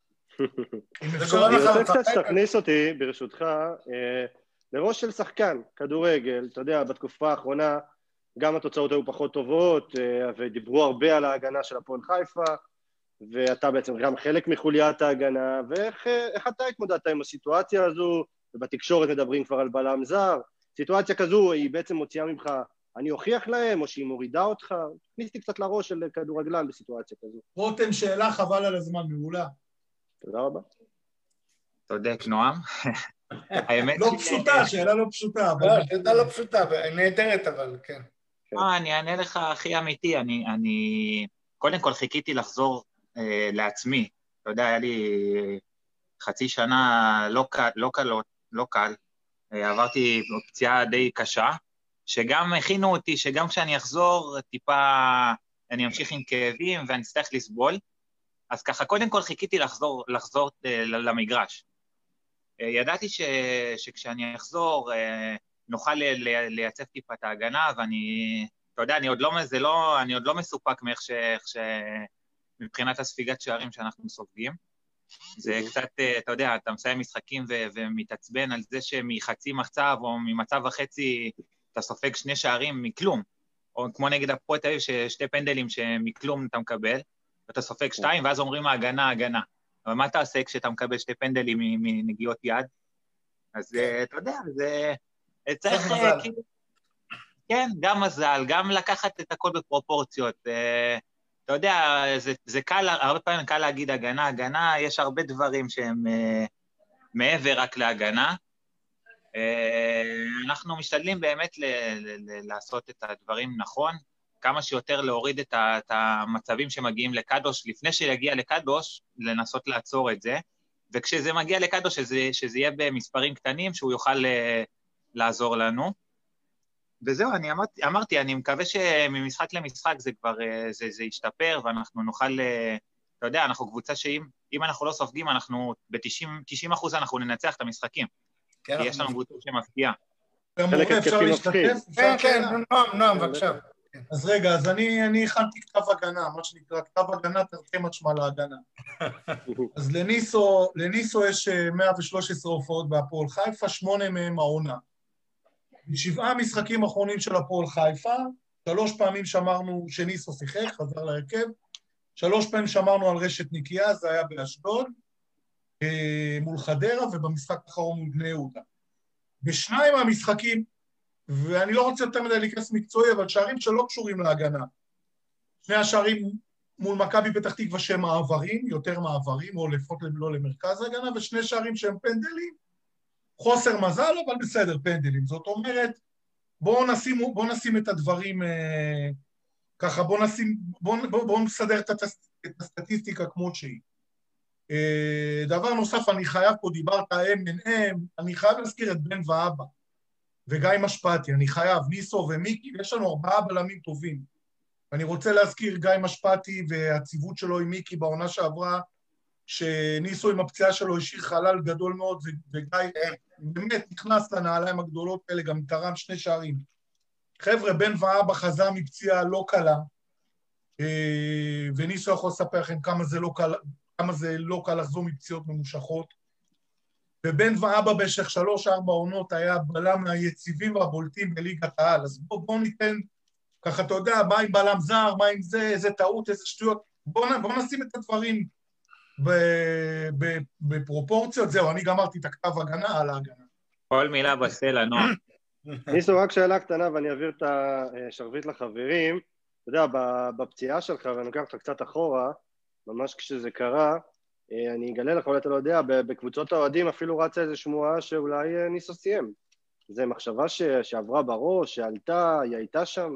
אני רוצה קצת שתכניס אותי, ברשותך, לראש של שחקן, כדורגל. אתה יודע, בתקופה האחרונה, גם התוצאות היו פחות טובות, ודיברו הרבה על ההגנה של הפועל חיפה, ואתה בעצם גם חלק מחוליית ההגנה, ואיך אתה התמודדת עם הסיטואציה הזו, ובתקשורת מדברים כבר על בלם זר, סיטואציה כזו היא בעצם מוציאה ממך, אני אוכיח להם, או שהיא מורידה אותך, תכניסתי קצת לראש של כדורגלן בסיטואציה כזו.
רותם, שאלה חבל על הזמן, מעולה.
תודה רבה.
צודק, נועם.
לא פשוטה, שאלה לא פשוטה.
שאלה לא פשוטה, נהדרת אבל, כן.
אני אענה לך הכי אמיתי, אני קודם כל חיכיתי לחזור לעצמי, אתה יודע, היה לי חצי שנה לא קל, לא קל, לא קל, עברתי פציעה די קשה, שגם הכינו אותי, שגם כשאני אחזור, טיפה אני אמשיך עם כאבים ואני אצטרך לסבול, אז ככה קודם כל חיכיתי לחזור, לחזור למגרש. ידעתי ש, שכשאני אחזור, נוכל לייצב טיפה את ההגנה, ואני, אתה יודע, אני עוד לא, זה לא, אני עוד לא מסופק מאיך ש... ש מבחינת הספיגת שערים שאנחנו סופגים. זה קצת, אתה יודע, אתה מסיים משחקים ו- ומתעצבן על זה שמחצי מצב או ממצב וחצי אתה סופג שני שערים מכלום, או כמו נגד הפועל תל אביב ששתי פנדלים שמכלום אתה מקבל, ואתה סופג שתיים, ואז אומרים ההגנה, הגנה. אבל מה אתה עושה כשאתה מקבל שתי פנדלים מנגיעות יד? אז אתה יודע, זה... צריך כאילו... כן, גם מזל, גם לקחת את הכל בפרופורציות. אתה יודע, זה, זה קל, הרבה פעמים קל להגיד הגנה, הגנה, יש הרבה דברים שהם uh, מעבר רק להגנה. Uh, אנחנו משתדלים באמת ל, ל, ל, לעשות את הדברים נכון, כמה שיותר להוריד את, ה, את המצבים שמגיעים לקדוש, לפני שיגיע לקדוש, לנסות לעצור את זה, וכשזה מגיע לקדוש, שזה, שזה יהיה במספרים קטנים, שהוא יוכל uh, לעזור לנו. וזהו, אני אמרתי, אמרתי, אני מקווה שממשחק למשחק זה כבר, זה, זה ישתפר, ואנחנו נוכל, אתה יודע, אנחנו קבוצה שאם, אם אנחנו לא סופגים, אנחנו ב-תשעים אחוז אנחנו ננצח את המשחקים. כי יש לנו קבוצה שמפגיעה.
חלק התקפי מפחיד.
כן, כן, נועם, נועם, בבקשה.
אז רגע, אז אני הכנתי כתב הגנה, מה שנקרא, כתב הגנה תרתי משמע להגנה. אז לניסו, לניסו יש מאה ושלוש עשרה הופעות בהפועל חיפה, שמונה מהם העונה. בשבעה משחקים אחרונים של הפועל חיפה, שלוש פעמים שמרנו שניסו שיחק, חזר להרכב, שלוש פעמים שמרנו על רשת נקייה, זה היה באשדוד, מול חדרה, ובמשחק האחרון מול בני יהודה. בשניים מהמשחקים, ואני לא רוצה יותר מדי להיכנס מקצועי, אבל שערים שלא קשורים להגנה. שני השערים מול מכבי פתח תקווה שהם מעברים, יותר מעברים, או לפחות לא למרכז ההגנה, ושני שערים שהם פנדלים, חוסר מזל, אבל בסדר, פנדלים. זאת אומרת, בואו נשים, בואו נשים את הדברים אה, ככה בוא נשים, בוא, בוא, בוא נסדר את, הטס, את הסטטיסטיקה כמו שהיא. דבר נוסף, אני חייב פה, דיברת אם אין אם, אני חייב להזכיר את בן ואבא, וגיא משפטי, אני חייב, ניסו ומיקי, ויש לנו ארבעה בלמים טובים. אני רוצה להזכיר גיא משפטי והציוות שלו עם מיקי בעונה שעברה, שניסו עם הפציעה שלו השאיר חלל גדול מאוד, וגיא באמת נכנס לנעליים הגדולות האלה, גם תרם שני שערים. חבר'ה, בן ואבא חזר מפציעה לא קלה, וניסו יכול לספר לכם כמה זה לא קל, כמה זה לא קל לחזור מפציעות ממושכות, ובן ואבא במשך שלוש ארבע עונות היה בלם מהיציבים והבולטים בליגת העל, אז בואו בוא ניתן, ככה אתה יודע, מה עם בלם זר, מה עם זה, איזה טעות, איזה שטויות, בואו בוא נשים את הדברים בפרופורציות, זהו, אני גמרתי את הכתב הגנה על ההגנה.
כל מילה בסלע, נועה.
ניסו, רק שאלה קטנה ואני אעביר את השרביט לחברים, אתה יודע, בפציעה שלך, ואני לוקח אותך קצת אחורה, ממש כשזה קרה, אני אגלה לך, אולי אתה לא יודע, בקבוצות האוהדים אפילו רצה איזו שמועה שאולי ניסו סיים. זו מחשבה שעברה בראש, שעלתה, היא הייתה שם?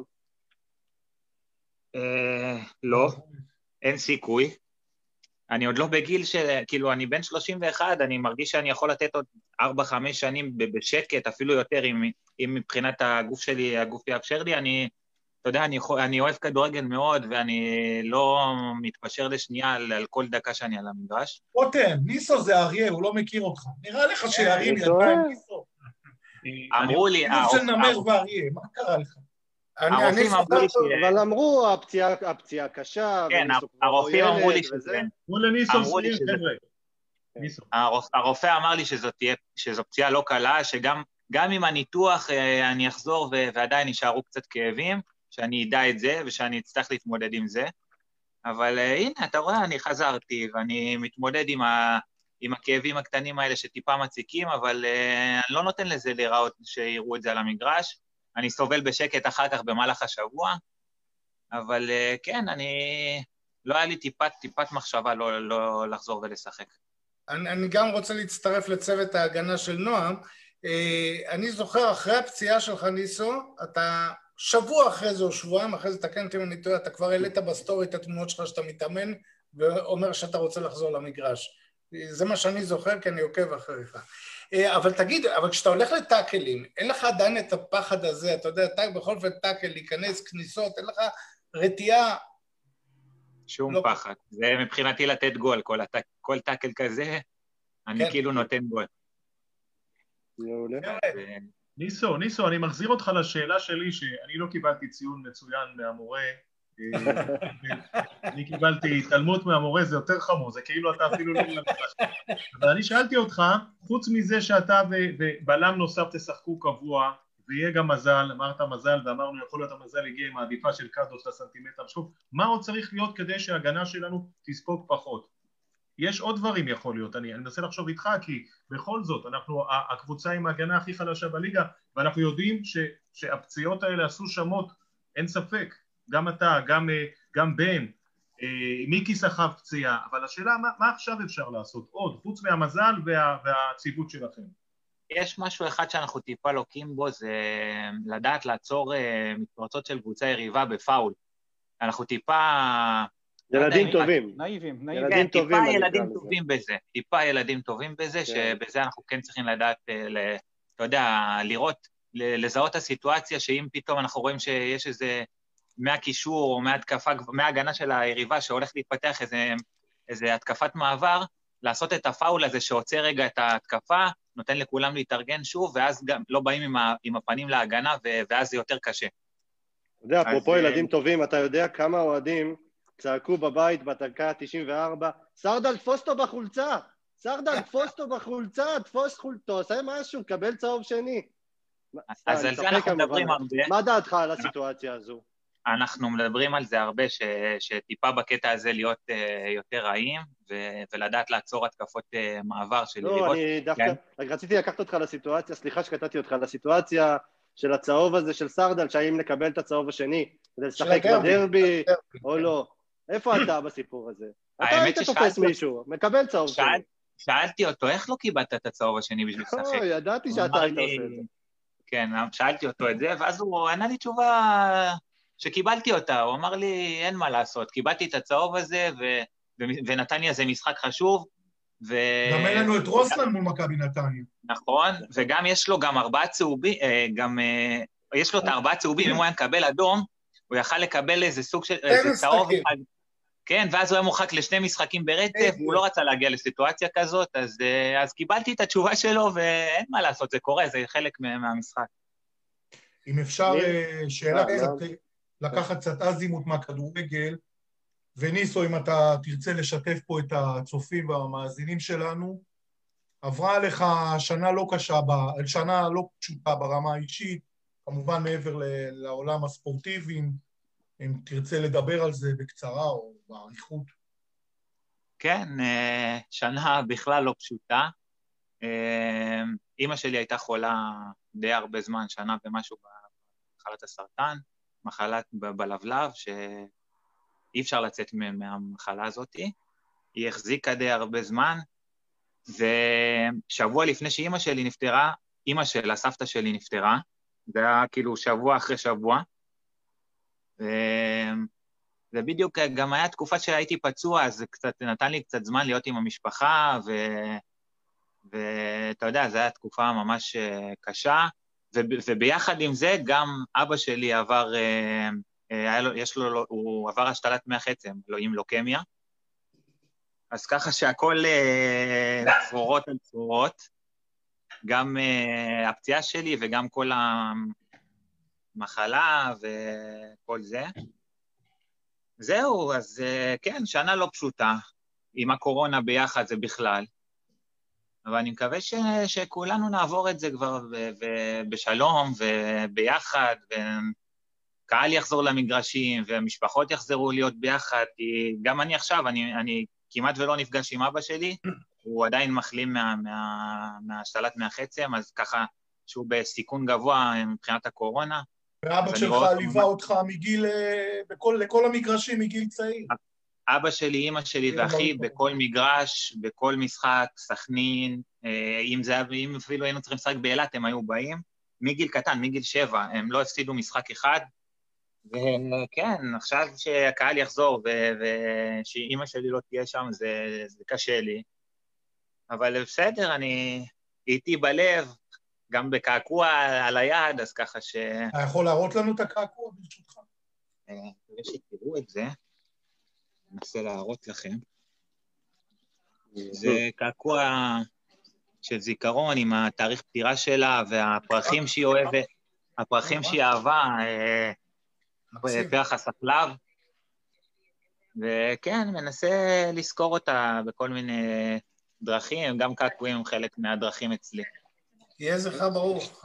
לא, אין סיכוי. אני עוד לא בגיל של, כאילו, אני בן שלושים ואחת, אני מרגיש שאני יכול לתת עוד ארבע חמש שנים בשקט, אפילו יותר, אם מבחינת הגוף שלי, הגוף יאפשר לי, אני... אתה יודע, אני, אני אוהב כדורגל מאוד, ואני לא מתפשר לשנייה על, על כל דקה שאני על המגרש.
רותם, ניסו זה אריה, הוא לא מכיר אותך. נראה לך שירים ידיים ניסו.
אמרו לי...
ניסו של נמר ואריה, מה קרה לך?
הרופאים אמרו לי ש...
אבל אמרו, הפציעה קשה...
כן, הרופאים אמרו לי שזה...
אמרו לניסו סיים, חבר'ה.
הרופא אמר לי שזו פציעה לא קלה, שגם עם הניתוח אני אחזור ועדיין נשארו קצת כאבים, שאני אדע את זה, ושאני אצטרך להתמודד עם זה. אבל uh, הנה, אתה רואה, אני חזרתי, ואני מתמודד עם, ה, עם הכאבים הקטנים האלה שטיפה מציקים, אבל uh, אני לא נותן לזה להיראות שיראו את זה על המגרש. אני סובל בשקט אחר כך במהלך השבוע, אבל uh, כן, אני... לא היה לי טיפת, טיפת מחשבה לא, לא לחזור ולשחק.
אני, אני גם רוצה להצטרף לצוות ההגנה של נועם. Uh, אני זוכר, אחרי הפציעה שלך, ניסו, אתה... שבוע אחרי זה או שבועיים, אחרי זה תקן אותי אם אני טועה, אתה כבר העלית בסטורי את התמונות שלך שאתה מתאמן, ואומר שאתה רוצה לחזור למגרש. זה מה שאני זוכר, כי אני עוקב אחריך. אבל תגיד, אבל כשאתה הולך לטאקלים, אין לך עדיין את הפחד הזה, אתה יודע, טאק, בכל זאת טאקל, להיכנס, כניסות, אין לך רתיעה...
שום לא... פחד. זה מבחינתי לתת גול, כל, הטק, כל טאקל כזה, אני כן. כאילו נותן גול.
ניסו, ניסו, אני מחזיר אותך לשאלה שלי, שאני לא קיבלתי ציון מצוין מהמורה, אני קיבלתי התעלמות מהמורה, זה יותר חמור, זה כאילו אתה אפילו לא למדש. אבל אני שאלתי אותך, חוץ מזה שאתה ובלם נוסף תשחקו קבוע, ויהיה גם מזל, אמרת מזל, ואמרנו יכול להיות המזל הגיע עם העדיפה של קדוש לסנטימטר, שוב, מה עוד צריך להיות כדי שההגנה שלנו תספוג פחות? יש עוד דברים יכול להיות, אני, אני מנסה לחשוב איתך, כי בכל זאת, אנחנו, הקבוצה עם ההגנה הכי חלשה בליגה, ואנחנו יודעים ש, שהפציעות האלה עשו שמות, אין ספק, גם אתה, גם, גם בן, מיקי סחב פציעה, אבל השאלה, מה, מה עכשיו אפשר לעשות עוד, חוץ מהמזל וה, והציבות שלכם?
יש משהו אחד שאנחנו טיפה לוקים בו, זה לדעת לעצור מתפרצות של קבוצה יריבה בפאול. אנחנו טיפה...
ילדים טובים.
נאיבים,
נאיבים. כן, טיפה ילדים טובים בזה. טיפה ילדים טובים בזה, שבזה אנחנו כן צריכים לדעת, אתה יודע, לראות, לזהות את הסיטואציה, שאם פתאום אנחנו רואים שיש איזה מהקישור או מהתקפה, מההגנה של היריבה שהולך להתפתח איזה, איזה התקפת מעבר, לעשות את הפאול הזה שעוצר רגע את ההתקפה, נותן לכולם להתארגן שוב, ואז גם לא באים עם, ה, עם הפנים להגנה, ואז זה יותר קשה.
אתה יודע, אפרופו ילדים טובים, אתה יודע כמה אוהדים צעקו בבית בדקה תשעים וארבע, סרדל, תפוס אותו בחולצה, סרדל, תפוס אותו בחולצה, תפוס חולצו, עושה משהו, קבל צהוב שני.
אז על זה אנחנו מדברים הרבה.
מה דעתך על הסיטואציה הזו?
אנחנו מדברים על זה הרבה, ש, שטיפה בקטע הזה להיות uh, יותר רעים, ו, ולדעת לעצור התקפות uh, מעבר של
לא,
יריבות.
לא, אני דווקא, כן? רציתי לקחת אותך לסיטואציה, סליחה שקטעתי אותך, לסיטואציה של הצהוב הזה של סרדל, שהאם לקבל את הצהוב השני, כדי לשחק בדרבי, או לא. איפה אתה בסיפור הזה? אתה היית תופס מישהו, מקבל צהוב שני.
שאלתי אותו, איך לא קיבלת את הצהוב השני בשביל לשחק?
לא, ידעתי שאתה היית עושה את זה.
כן, שאלתי אותו את זה, ואז הוא ענה לי תשובה שקיבלתי אותה, הוא אמר לי, אין מה לעשות, קיבלתי את הצהוב הזה, ו... ונתניה זה משחק חשוב, ו...
גם אין לנו את רוסלן מול מכבי נתניה.
נכון, וגם יש לו גם ארבעה צהובים, גם יש לו את הארבעה צהובים, אם הוא היה מקבל אדום, הוא יכל לקבל איזה סוג של, איזה צהוב אחד, כן, ואז הוא היה מורחק לשני משחקים ברצף, הוא לא רצה להגיע לסיטואציה כזאת, אז, אז קיבלתי את התשובה שלו, ואין מה לעשות, זה קורה, זה חלק מהמשחק.
אם אפשר שאלה קצת, לקחת קצת אזימות מהכדורגל, וניסו, אם אתה תרצה לשתף פה את הצופים והמאזינים שלנו, עברה לך שנה לא קשה, שנה לא פשוטה ברמה האישית, כמובן מעבר לעולם הספורטיבי, אם תרצה לדבר על זה בקצרה או בעריכות.
כן, שנה בכלל לא פשוטה. אמא שלי הייתה חולה די הרבה זמן, שנה ומשהו במחלת הסרטן, מחלת בלבלב, שאי אפשר לצאת מהמחלה הזאת. היא החזיקה די הרבה זמן, ושבוע לפני שאמא שלי נפטרה, אמא של הסבתא שלי נפטרה, זה היה כאילו שבוע אחרי שבוע, וזה בדיוק גם היה תקופה שהייתי פצוע, אז זה קצת נתן לי קצת זמן להיות עם המשפחה, ו... ואתה יודע, זו הייתה תקופה ממש קשה, ו... וביחד עם זה גם אבא שלי עבר, היה לו, יש לו, הוא עבר השתלת מח עצם, לא עם לוקמיה, אז ככה שהכל צרורות על צרורות, גם הפציעה שלי וגם כל המחלה וכל זה. זהו, אז כן, שנה לא פשוטה, עם הקורונה ביחד זה בכלל, אבל אני מקווה ש, שכולנו נעבור את זה כבר ב, ב, בשלום וביחד, וקהל יחזור למגרשים והמשפחות יחזרו להיות ביחד, כי גם אני עכשיו, אני, אני כמעט ולא נפגש עם אבא שלי, הוא עדיין מחלים מה, מה, מהשתלת מח עצם, אז ככה שהוא בסיכון גבוה מבחינת הקורונה.
ואבא שלך ליווה אותך מגיל, בכל, לכל המגרשים מגיל צעיר.
אבא שלי, אמא שלי ואחי, בכל מגרש, בכל משחק, סכנין, אם זה, אם אפילו היינו צריכים לשחק באילת, הם היו באים, מגיל קטן, מגיל שבע, הם לא הפסידו משחק אחד, וכן, עכשיו שהקהל יחזור, ושאמא שלי לא תהיה שם, זה, זה קשה לי, אבל בסדר, אני איתי בלב, גם בקעקוע על היד, אז ככה ש...
אתה יכול להראות לנו את הקעקוע ברשותך?
אני מקווה שתראו את זה. ננסה להראות לכם. זה קעקוע של זיכרון עם התאריך פטירה שלה והפרחים שהיא אוהבת, הפרחים שהיא אהבה, פרח הספלב. וכן, מנסה לזכור אותה בכל מיני דרכים, גם קעקועים הם חלק מהדרכים אצלי.
יהיה זכר ברוך.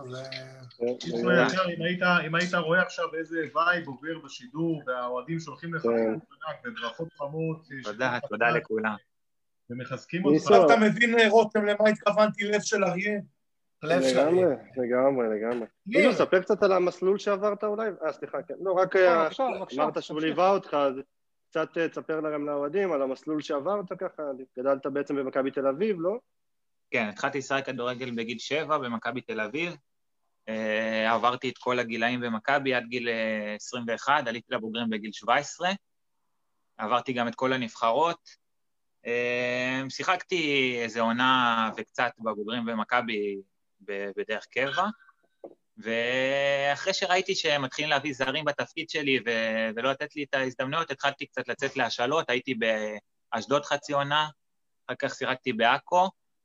אם היית רואה עכשיו איזה וייב עובר בשידור, והאוהדים שולחים לך בברכות חמות.
תודה, תודה לכולם.
ומחזקים אותך.
עכשיו אתה מבין, רותם, למה התכוונתי לב של אריה?
לב של אריה.
לגמרי, לגמרי. ניסו, ספר קצת על המסלול שעברת אולי? אה, סליחה, כן. לא, רק אמרת שהוא ליווה אותך, אז קצת תספר להם לאוהדים על המסלול שעברת ככה, גדלת בעצם במכבי תל אביב, לא?
כן, התחלתי לשחק כדורגל בגיל שבע במכבי תל אביב, uh, עברתי את כל הגילאים במכבי עד גיל uh, עשרים ואחת, עליתי לבוגרים בגיל שבע עשרה, עברתי גם את כל הנבחרות, uh, שיחקתי איזו עונה וקצת בבוגרים במכבי בדרך קבע, ואחרי שראיתי שהם מתחילים להביא זרים בתפקיד שלי ו- ולא לתת לי את ההזדמנויות, התחלתי קצת לצאת להשאלות, הייתי באשדוד חצי עונה, אחר כך שיחקתי בעכו,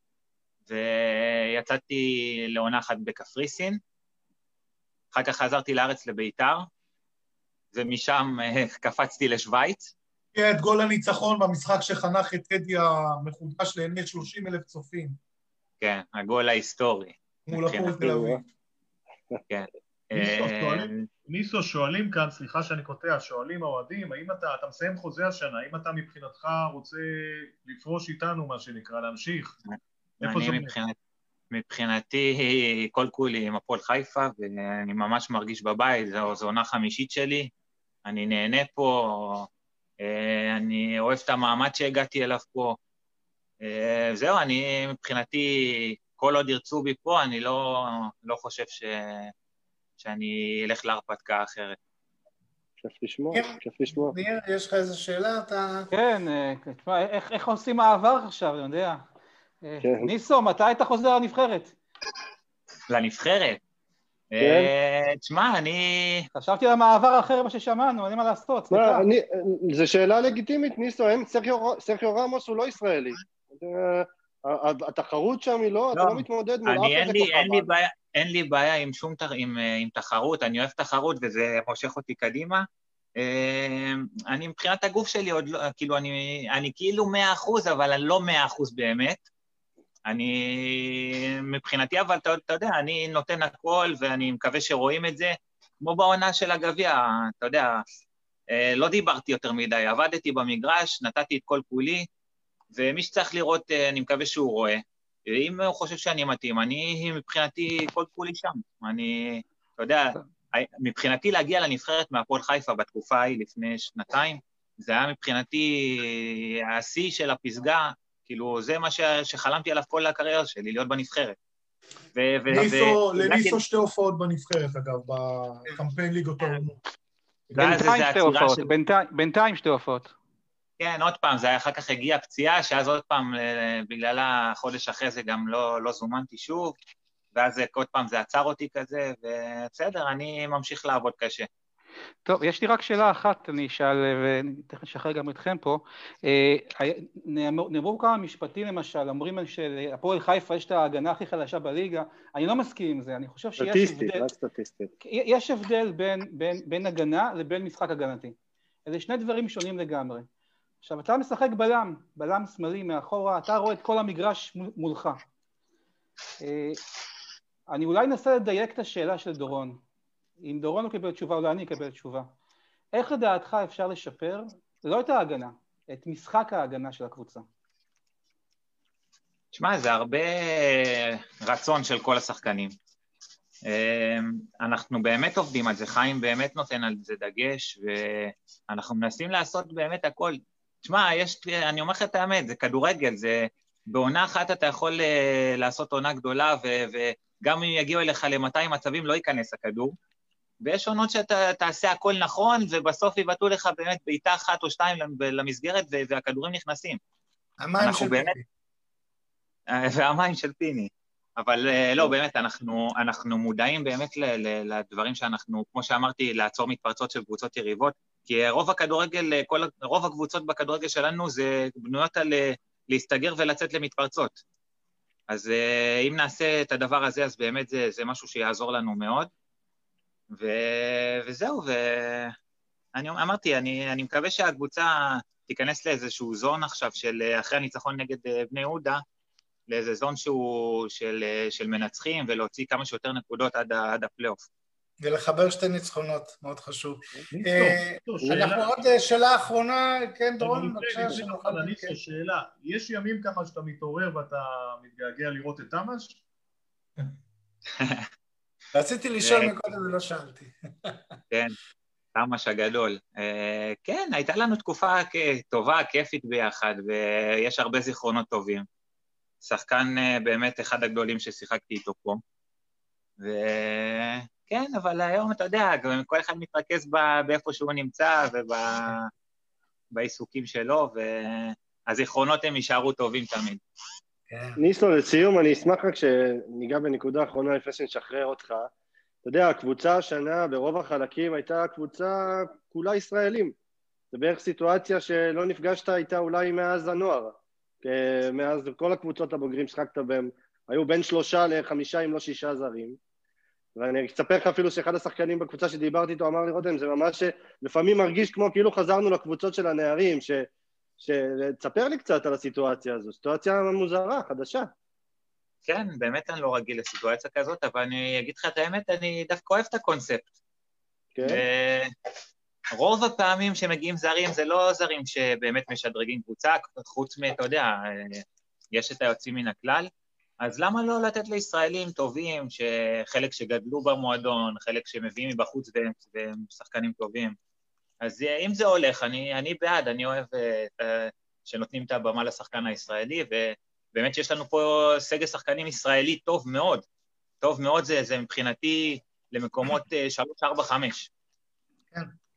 ויצאתי לעונה אחת בקפריסין, אחר כך חזרתי לארץ לביתר, ומשם קפצתי לשוויץ.
כן, את גול הניצחון במשחק שחנך את טדי המחודש לעיני שלושים אלף צופים.
כן, הגול ההיסטורי.
מול הפועל תל אביב.
כן.
ניסו, שואלים כאן, סליחה שאני קוטע, שואלים האוהדים, האם אתה, אתה מסיים חוזה השנה, האם אתה מבחינתך רוצה לפרוש איתנו, מה שנקרא, להמשיך?
אני מבחינת, מבחינתי כל כולי עם הפועל חיפה, ואני ממש מרגיש בבית, זו, זו עונה חמישית שלי, אני נהנה פה, אני אוהב את המעמד שהגעתי אליו פה, זהו, אני מבחינתי, כל עוד ירצו בי פה, אני לא, לא חושב ש, שאני אלך להרפתקה אחרת.
כיף לשמוע, כיף לשמוע.
ניר, יש לך איזו שאלה? אתה...
כן, תשמע, איך עושים מעבר עכשיו, אני יודע. ניסו, מתי אתה חוזר לנבחרת?
לנבחרת? תשמע, אני...
חשבתי על המעבר האחר מה ששמענו, אין מה לעשות, סליחה.
זו שאלה לגיטימית, ניסו, סרחיו רמוס הוא לא ישראלי. התחרות שם היא לא, אתה לא מתמודד מול אף איזה כוכב.
אין לי בעיה עם שום תחרות, אני אוהב תחרות וזה מושך אותי קדימה. אני מבחינת הגוף שלי עוד לא, כאילו אני כאילו מאה אחוז, אבל אני לא מאה אחוז באמת. אני, מבחינתי, אבל אתה, אתה יודע, אני נותן הכל ואני מקווה שרואים את זה, כמו בעונה של הגביע, אתה יודע, לא דיברתי יותר מדי, עבדתי במגרש, נתתי את כל כולי, ומי שצריך לראות, אני מקווה שהוא רואה, ואם הוא חושב שאני מתאים, אני מבחינתי כל כולי שם, אני, אתה יודע, מבחינתי להגיע לנבחרת מהפועל חיפה בתקופה ההיא לפני שנתיים, זה היה מבחינתי השיא של הפסגה, כאילו, זה מה שחלמתי עליו כל הקריירה שלי, להיות בנבחרת.
לניסו שתי הופעות בנבחרת, אגב, בקמפיין ליגות האומות.
בינתיים שתי הופעות.
כן, עוד פעם, זה אחר כך הגיעה פציעה, שאז עוד פעם, בגלל החודש אחרי זה גם לא זומנתי שוב, ואז עוד פעם זה עצר אותי כזה, ובסדר, אני ממשיך לעבוד קשה.
טוב, יש לי רק שאלה אחת, אני אשאל, ותכף נשחרר גם אתכם פה. נאמרו כמה משפטים למשל, אומרים שלהפועל חיפה יש את ההגנה הכי חלשה בליגה, אני לא מסכים עם זה, אני חושב שיש הבדל... יש הבדל בין הגנה לבין משחק הגנתי. אלה שני דברים שונים לגמרי. עכשיו, אתה משחק בלם, בלם שמאלי מאחורה, אתה רואה את כל המגרש מולך. אני אולי אנסה לדייק את השאלה של דורון. אם דורון הוא קיבל תשובה, אולי אני אקבל תשובה. איך לדעתך אפשר לשפר, לא את ההגנה, את משחק ההגנה של הקבוצה?
תשמע, זה הרבה רצון של כל השחקנים. אנחנו באמת עובדים על זה, חיים באמת נותן על זה דגש, ואנחנו מנסים לעשות באמת הכל. תשמע, יש, אני אומר לך את האמת, זה כדורגל, זה בעונה אחת אתה יכול לעשות עונה גדולה, וגם אם יגיעו אליך ל-מאתיים מצבים לא ייכנס הכדור, ויש עונות שאתה תעשה הכל נכון, ובסוף יבטאו לך באמת בעיטה אחת או שתיים למסגרת, והכדורים נכנסים.
המים של
באמת, פיני. והמים של פיני. אבל לא, באמת, אנחנו, אנחנו מודעים באמת לדברים שאנחנו, כמו שאמרתי, לעצור מתפרצות של קבוצות יריבות, כי רוב הכדורגל, כל, רוב הקבוצות בכדורגל שלנו זה בנויות על להסתגר ולצאת למתפרצות. אז אם נעשה את הדבר הזה, אז באמת זה, זה משהו שיעזור לנו מאוד. ו... וזהו, ואני אמרתי, אני, אני מקווה שהקבוצה תיכנס לאיזשהו זון עכשיו של אחרי הניצחון נגד בני יהודה, לאיזה זון שהוא של, של מנצחים, ולהוציא כמה שיותר נקודות עד, עד הפלייאוף.
ולחבר שתי ניצחונות, מאוד חשוב. אנחנו עוד שאלה אחרונה, כן דורון, בבקשה שנוכל...
ניסו, שאלה, יש ימים ככה שאתה מתעורר ואתה מתגעגע לראות את תמש?
רציתי לשאול מקודם ולא שאלתי.
כן, תמש הגדול. כן, הייתה לנו תקופה טובה, כיפית ביחד, ויש הרבה זיכרונות טובים. שחקן באמת אחד הגדולים ששיחקתי איתו פה. וכן, אבל היום אתה יודע, כל אחד מתרכז באיפה שהוא נמצא ובעיסוקים שלו, והזיכרונות הם יישארו טובים תמיד.
ניסו, לסיום, אני אשמח רק שניגע בנקודה האחרונה לפני שנשחרר אותך. אתה יודע, הקבוצה השנה ברוב החלקים הייתה קבוצה כולה ישראלים. זה בערך סיטואציה שלא נפגשת איתה אולי מאז הנוער. מאז כל הקבוצות הבוגרים שחקת בהם, היו בין שלושה לחמישה אם לא שישה זרים. ואני אספר לך אפילו שאחד השחקנים בקבוצה שדיברתי איתו אמר לי, רותם, זה ממש לפעמים מרגיש כמו כאילו חזרנו לקבוצות של הנערים, ש... שתספר לי קצת על הסיטואציה הזו, סיטואציה מוזרה, חדשה.
כן, באמת אני לא רגיל לסיטואציה כזאת, אבל אני אגיד לך את האמת, אני דווקא אוהב את הקונספט. כן. רוב הפעמים שמגיעים זרים, זה לא זרים שבאמת משדרגים קבוצה, חוץ מ, אתה יודע, יש את היוצאים מן הכלל, אז למה לא לתת לישראלים טובים, שחלק שגדלו במועדון, חלק שמביאים מבחוץ והם שחקנים טובים, אז אם זה הולך, אני, אני בעד, אני אוהב uh, שנותנים את הבמה לשחקן הישראלי, ובאמת שיש לנו פה סגל שחקנים ישראלי טוב מאוד, טוב מאוד זה, זה מבחינתי למקומות שלוש, ארבע, חמש.
כן.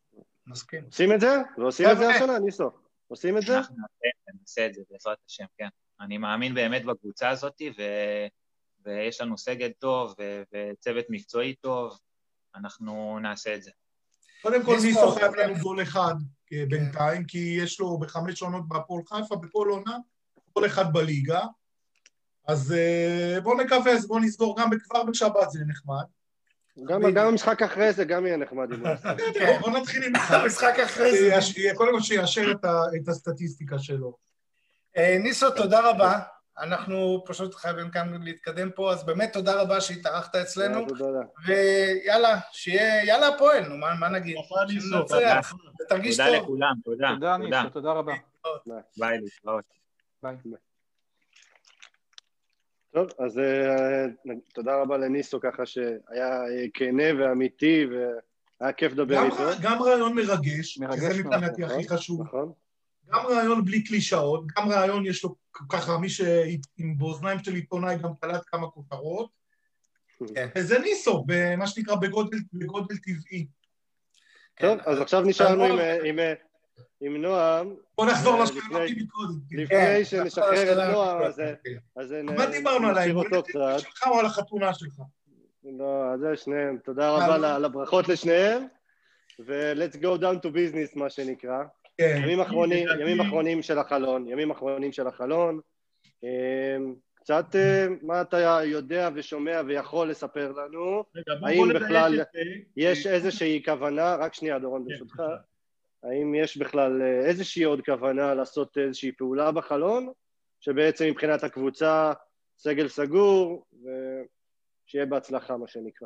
מסכים.
עושים את זה? ועושים את זה השנה, ניסו? עושים את זה?
אנחנו נעשה את זה, בעזרת השם, כן. אני מאמין באמת בקבוצה הזאת, ויש לנו סגל טוב, וצוות מקצועי טוב, אנחנו נעשה את זה.
קודם כל ניסו חייב לנו גול אחד בינתיים, כי יש לו בחמש עונות בהפועל חיפה, בכל עונה, גול אחד בליגה. אז בואו נקווה, בואו נסגור גם כבר בשבת, זה נחמד.
גם המשחק אחרי זה גם יהיה נחמד.
בואו נתחיל עם המשחק אחרי זה. קודם כל שיאשר את הסטטיסטיקה שלו.
ניסו, תודה רבה. אנחנו פשוט חייבים כאן להתקדם פה, אז באמת תודה רבה שהתארחת אצלנו. ויאללה, שיהיה, יאללה הפועל, נו, מה נגיד? שננצח, ותרגיש טוב.
תודה לכולם, תודה.
תודה ניסו, תודה רבה.
ביי, להתראות.
ביי.
טוב, אז תודה רבה לניסו, ככה שהיה כנה ואמיתי, והיה כיף לדבר איתו.
גם רעיון מרגש, שזה מבחינתי הכי חשוב. גם רעיון בלי קלישאות, גם רעיון יש לו ככה, מי שעם באוזניים של עיתונאי גם קלט כמה כותרות, וזה ניסו, מה שנקרא בגודל טבעי.
טוב, אז עכשיו נשארנו עם נועם.
בוא נחזור לשאלות מקודם.
לפני שנשחרר את נועם, אז
מה דיברנו עליהם?
אותו קצת.
שלך או על החתונה שלך?
לא, אז זה שניהם. תודה רבה על הברכות לשניהם, ו-let's go down to business, מה שנקרא. ימים אחרונים, ימים אחרונים של החלון, ימים אחרונים של החלון. קצת מה אתה יודע ושומע ויכול לספר לנו, האם בכלל יש איזושהי כוונה, רק שנייה דורון ברשותך, האם יש בכלל איזושהי עוד כוונה לעשות איזושהי פעולה בחלון, שבעצם מבחינת הקבוצה סגל סגור, ושיהיה בהצלחה מה שנקרא.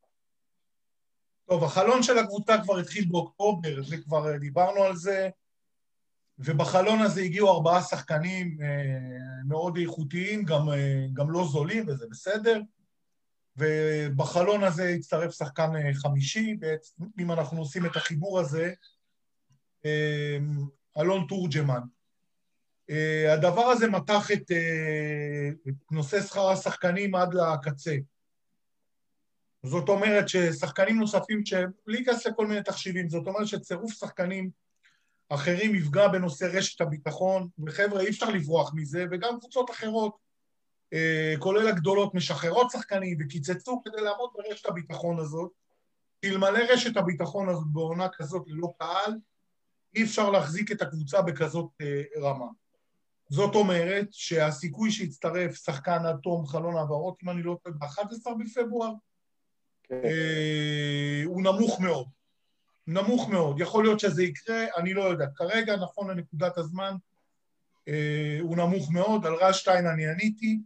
טוב, החלון של הקבוצה כבר התחיל באוקטובר, זה כבר דיברנו על זה, ובחלון הזה הגיעו ארבעה שחקנים מאוד איכותיים, גם, גם לא זולים, וזה בסדר, ובחלון הזה הצטרף שחקן חמישי, בעצם, אם אנחנו עושים את החיבור הזה, אלון תורג'מן. הדבר הזה מתח את, את נושא שכר השחקנים עד לקצה. זאת אומרת ששחקנים נוספים, בלי להיכנס לכל מיני תחשיבים, זאת אומרת שצירוף שחקנים אחרים יפגע בנושא רשת הביטחון, וחבר'ה אי אפשר לברוח מזה, וגם קבוצות אחרות, כולל הגדולות, משחררות שחקנים וקיצצו כדי לעמוד ברשת הביטחון הזאת, אלמלא רשת הביטחון הזאת בעונה כזאת ללא קהל, אי אפשר להחזיק את הקבוצה בכזאת רמה. זאת אומרת שהסיכוי שיצטרף שחקן עד תום חלון העברות, אם אני לא טועה, ב-אחד עשר בפברואר, הוא נמוך מאוד. נמוך מאוד. יכול להיות שזה יקרה, אני לא יודע. כרגע, נכון לנקודת הזמן, הוא נמוך מאוד. על רשטיין אני עניתי.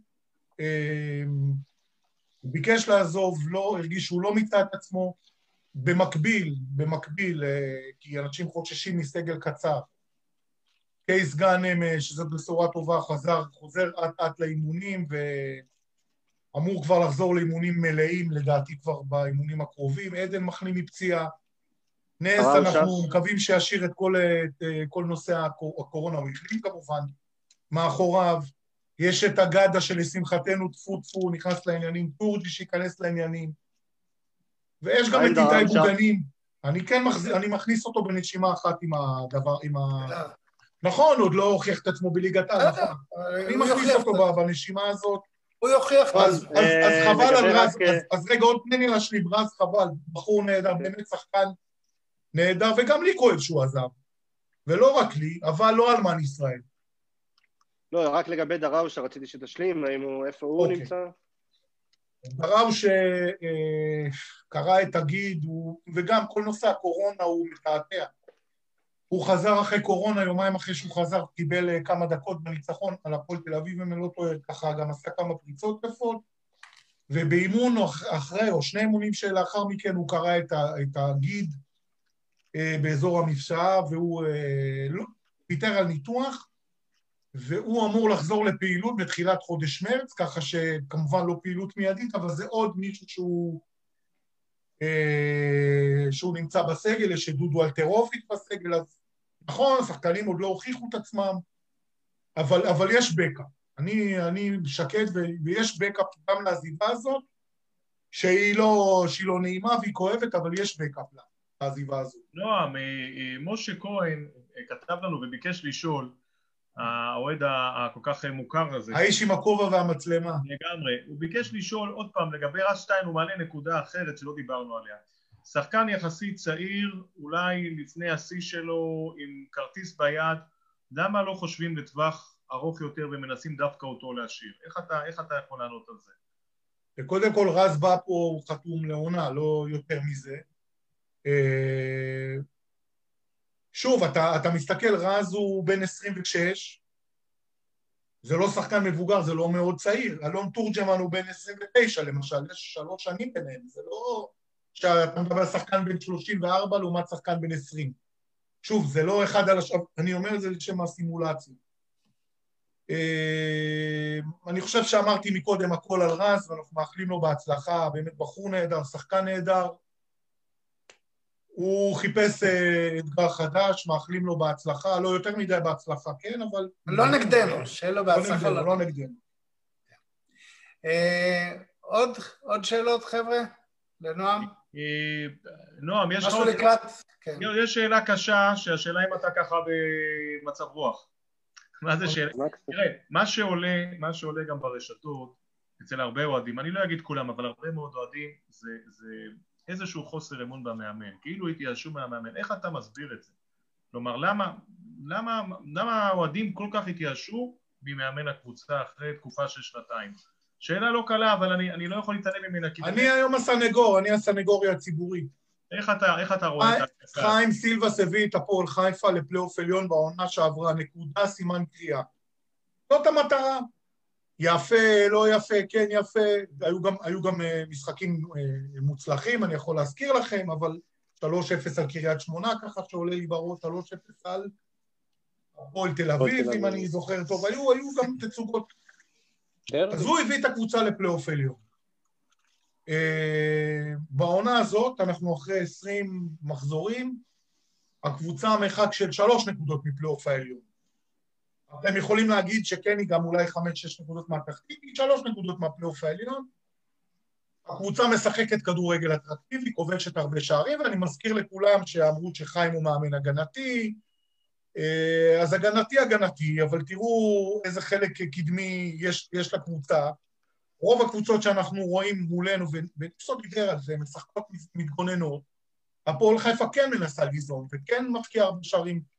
הוא ביקש לעזוב, לא, הרגיש שהוא לא מיצה את עצמו. במקביל, במקביל, כי אנשים חוששים מסגל קצר. קייס גאנם, שזאת בשורה טובה, חזר, חוזר עד לאימונים, ואמור כבר לחזור לאימונים מלאים, לדעתי כבר באימונים הקרובים. עדן מחלים מפציעה. נס, אנחנו מקווים שישאיר את כל, את כל נושא הקורונה, הוא החלים כמובן, מאחוריו. יש את הגדה שלשמחתנו, טפו טפו, נכנס לעניינים, טורג'י שיכנס לעניינים. ויש גם את איתי בוגנים. אני כן מחזיר, אני מכניס אותו בנשימה אחת עם הדבר, עם ה... נכון, עוד לא הוכיח את עצמו בליגת העל, נכון. אני מכניס אותו בנשימה הזאת.
הוא יוכיח.
אז חבל על רז, אז רגע, עוד תני לי להשלים, רז חבל, בחור נהדר, באמת שחקן נהדר, וגם לי כואב שהוא עזב. ולא רק לי, אבל לא אלמן ישראל.
לא, רק לגבי דראוש, רציתי שתשלים, איפה הוא נמצא?
דראוש קרא את הגיד, וגם כל נושא הקורונה הוא מתעתע. הוא חזר אחרי קורונה, יומיים אחרי שהוא חזר, קיבל כמה דקות בניצחון על הפועל תל אביב, אם אני לא טועה, ככה גם עשה כמה פריצות יפות, ובאימון אחרי, או שני אימונים שלאחר מכן, הוא קרא את הגיד באזור המפשעה, והוא פיתר על ניתוח, והוא אמור לחזור לפעילות בתחילת חודש מרץ, ככה שכמובן לא פעילות מיידית, אבל זה עוד מישהו שהוא, אה, שהוא נמצא בסגל, יש דודו אלטרופיק בסגל, אז נכון, השחקנים עוד לא הוכיחו את עצמם, אבל, אבל יש בקאפ. אני, אני שקט ויש בקאפ גם לעזיבה הזאת, שהיא לא, שהיא לא נעימה והיא כואבת, אבל יש בקאפ לה. העזיבה הזו.
נועם, משה כהן כתב לנו וביקש לשאול, האוהד הכל כך מוכר הזה.
האיש עם הכובע והמצלמה.
לגמרי. הוא ביקש לשאול עוד פעם, לגבי רז שטיין הוא מעלה נקודה אחרת שלא דיברנו עליה. שחקן יחסית צעיר, אולי לפני השיא שלו, עם כרטיס ביד, למה לא חושבים לטווח ארוך יותר ומנסים דווקא אותו להשאיר? איך אתה, איך אתה יכול לענות על זה?
קודם כל רז בא פה חתום לעונה, לא יותר מזה. שוב, אתה, אתה מסתכל, רז הוא בן עשרים ושש, זה לא שחקן מבוגר, זה לא מאוד צעיר. אלון תורג'מן הוא בן עשרים ותשע למשל, יש שלוש שנים ביניהם, זה לא שאתה מדבר על שחקן בן שלושים וארבע לעומת שחקן בן עשרים. שוב, זה לא אחד על השאר, אני אומר את זה לשם הסימולציה. אני חושב שאמרתי מקודם הכל על רז, ואנחנו מאחלים לו בהצלחה, באמת בחור נהדר, שחקן נהדר. הוא חיפש אתגר חדש, מאחלים לו בהצלחה, לא יותר מדי בהצלחה, כן, אבל...
לא נגדנו, שיהיה לו בהצלחה.
לא נגדנו, לא נגדנו.
עוד שאלות, חבר'ה? לנועם?
נועם, יש
משהו לקראת?
יש שאלה קשה, שהשאלה אם אתה ככה במצב רוח. מה זה שאלה? תראה, מה שעולה, מה שעולה גם ברשתות, אצל הרבה אוהדים, אני לא אגיד כולם, אבל הרבה מאוד אוהדים, זה... איזשהו חוסר אמון במאמן, כאילו התייאשו מהמאמן, איך אתה מסביר את זה? כלומר, למה, למה, למה האוהדים כל כך התייאשו ממאמן הקבוצה אחרי תקופה של שנתיים? שאלה לא קלה, אבל אני, אני לא יכול להתעלם ממנה.
אני היום הסנגור, אני הסנגוריה הציבורית.
איך אתה, איך אתה רואה את זה?
חיים סילבס הביא את הפועל חיפה לפלייאוף עליון בעונה שעברה, נקודה סימן קריאה. זאת המטרה. יפה, לא יפה, כן יפה, היו גם, היו גם משחקים מוצלחים, אני יכול להזכיר לכם, אבל שלוש אפס על קריית שמונה, ככה שעולה לי בראש, שלוש אפס על הפועל תל אביב, אם אני זוכר טוב, היו, היו גם תצוגות. אז הוא הביא את הקבוצה לפלייאוף עליון. בעונה הזאת, אנחנו אחרי עשרים מחזורים, הקבוצה מרחק של שלוש נקודות מפלייאוף העליון. אתם יכולים להגיד שכן היא גם אולי חמש, שש נקודות מהתחתית, היא שלוש נקודות מהפלייאוף העליון. הקבוצה משחקת כדורגל אטרקטיבי, כובשת הרבה שערים, ואני מזכיר לכולם שאמרו שחיים הוא מאמן הגנתי, אז הגנתי הגנתי, אבל תראו איזה חלק קדמי יש, יש לקבוצה. רוב הקבוצות שאנחנו רואים מולנו, וניסו דיבר על זה, משחקות מתגוננות, הפועל חיפה כן מנסה ליזום, וכן מפקיע הרבה שערים,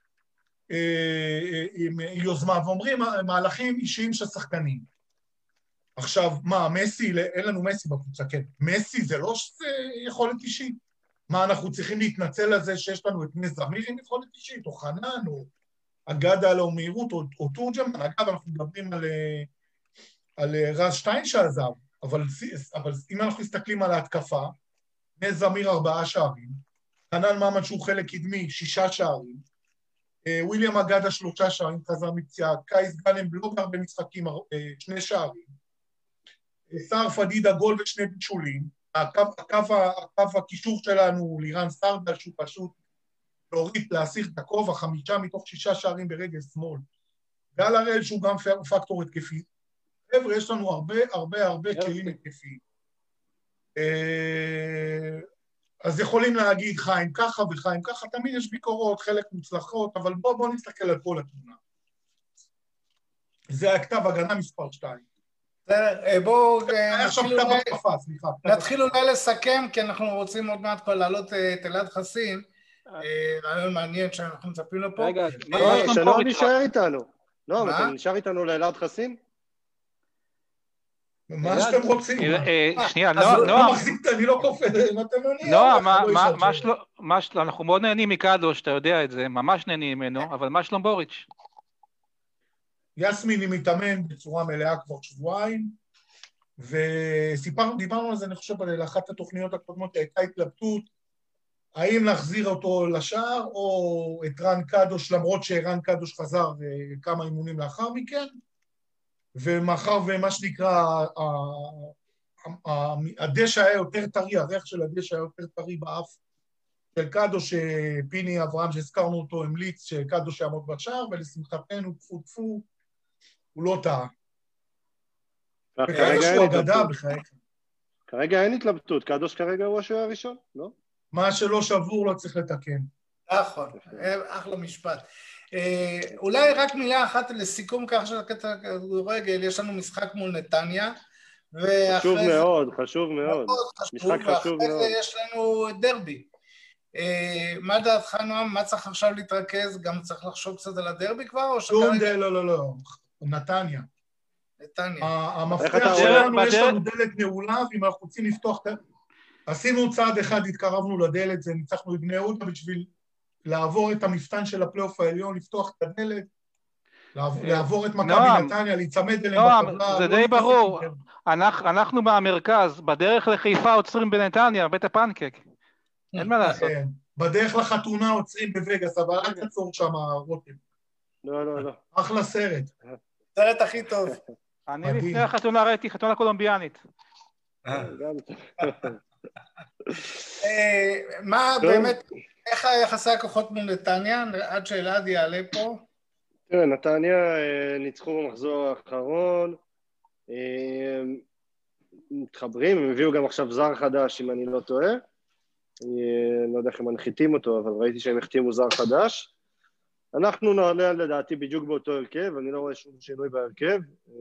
עם יוזמה, ואומרים מהלכים אישיים של שחקנים. עכשיו, מה, מסי, אין לנו מסי בקבוצה, כן. מסי זה לא שזה יכולת אישית. מה, אנחנו צריכים להתנצל על זה שיש לנו את נס זמיר עם יכולת אישית, או חנן, או אגדה על המהירות, או, או תורג'מן. אגב, אנחנו מדברים על, על רז שטיין שעזב, אבל, אבל אם אנחנו מסתכלים על ההתקפה, נס זמיר ארבעה שערים, חנן מאמן שהוא חלק קדמי, שישה שערים, וויליאם אגדה שלושה שערים, חזר מפציעה, קייס גלם לא בהרבה משחקים, שני שערים, סער פדידה גול ושני בישולים, הקו, הקו, הקו הקישור שלנו, לירן סרדל, שהוא פשוט להוריד, להסיר את הכובע, חמישה מתוך שישה שערים ברגל שמאל, גל הראל שהוא גם פקטור התקפי, חבר'ה, יש לנו הרבה הרבה הרבה כלים התקפיים. אז יכולים להגיד חיים ככה וחיים ככה, תמיד יש ביקורות, חלק מוצלחות, אבל בואו בוא נסתכל על כל התמונה. זה הכתב הגנה מספר שתיים.
בואו
נתחיל
אולי לסכם, כי אנחנו רוצים עוד מעט כבר לעלות את אלעד חסין, רעיון מעניין שאנחנו מצפים לו פה.
רגע, שנועם נשאר איתנו. נועם, אתה נשאר איתנו לאלעד חסין?
מה שאתם רוצים.
שנייה, נועם.
אני לא קופד, אם אתם עונים.
נועם, מה שלום, אנחנו מאוד נהנים מקדוש, אתה יודע את זה, ממש נהנים ממנו, אבל מה שלום בוריץ'?
יסמיני מתאמן בצורה מלאה כבר שבועיים, וסיפרנו, דיברנו על זה, אני חושב, על אחת התוכניות הקודמות, הייתה התלבטות, האם להחזיר אותו לשער, או את רן קדוש, למרות שרן קדוש חזר כמה אימונים לאחר מכן, ומאחר ומה שנקרא, הדשא היה יותר טרי, הריח של הדשא היה יותר טרי באף של קדוש, פיני אברהם, שהזכרנו אותו, המליץ שקדוש יעמוד בשער, ולשמחתנו, טפו טפו, הוא לא טעה. וקדוש הוא אגדה בחייך.
כרגע אין התלבטות, קדוש כרגע הוא השוער הראשון, לא?
מה שלא שבור לא צריך לתקן.
נכון, אחלה משפט. אולי רק מילה אחת לסיכום כך של הקטע הכדורגל, יש לנו משחק מול נתניה,
חשוב מאוד, חשוב מאוד, משחק חשוב מאוד.
ואחרי זה יש לנו דרבי. מה דעתך נועם? מה צריך עכשיו להתרכז? גם צריך לחשוב קצת על הדרבי כבר?
שום דה, לא, לא, לא, נתניה.
נתניה.
המפתח שלנו, יש לנו דלת נעולה, ואם אנחנו רוצים לפתוח, עשינו צעד אחד, התקרבנו לדלת, זה ניצחנו את בני יהודה בשביל לעבור את המפתן של הפלייאוף העליון, לפתוח את הדלת, לעבור את מכבי נתניה, להיצמד אליהם בטבלה.
זה די ברור, אנחנו מהמרכז, בדרך לחיפה עוצרים בנתניה, בית הפנקק. אין מה לעשות.
בדרך לחתונה עוצרים בווגאס, אבל אל תעצור שם רותם.
לא, לא, לא.
אחלה סרט.
סרט הכי טוב.
אני לפני החתונה ראיתי חתונה קולומביאנית.
מה באמת, איך היחסי הכוחות מול נתניה, עד שאלעד יעלה פה?
תראה, נתניה ניצחו במחזור האחרון, מתחברים, הם הביאו גם עכשיו זר חדש, אם אני לא טועה. אני לא יודע איך הם מנחיתים אותו, אבל ראיתי שהם החתימו זר חדש. אנחנו נעלה לדעתי בדיוק באותו הרכב, אני לא רואה שום שינוי בהרכב.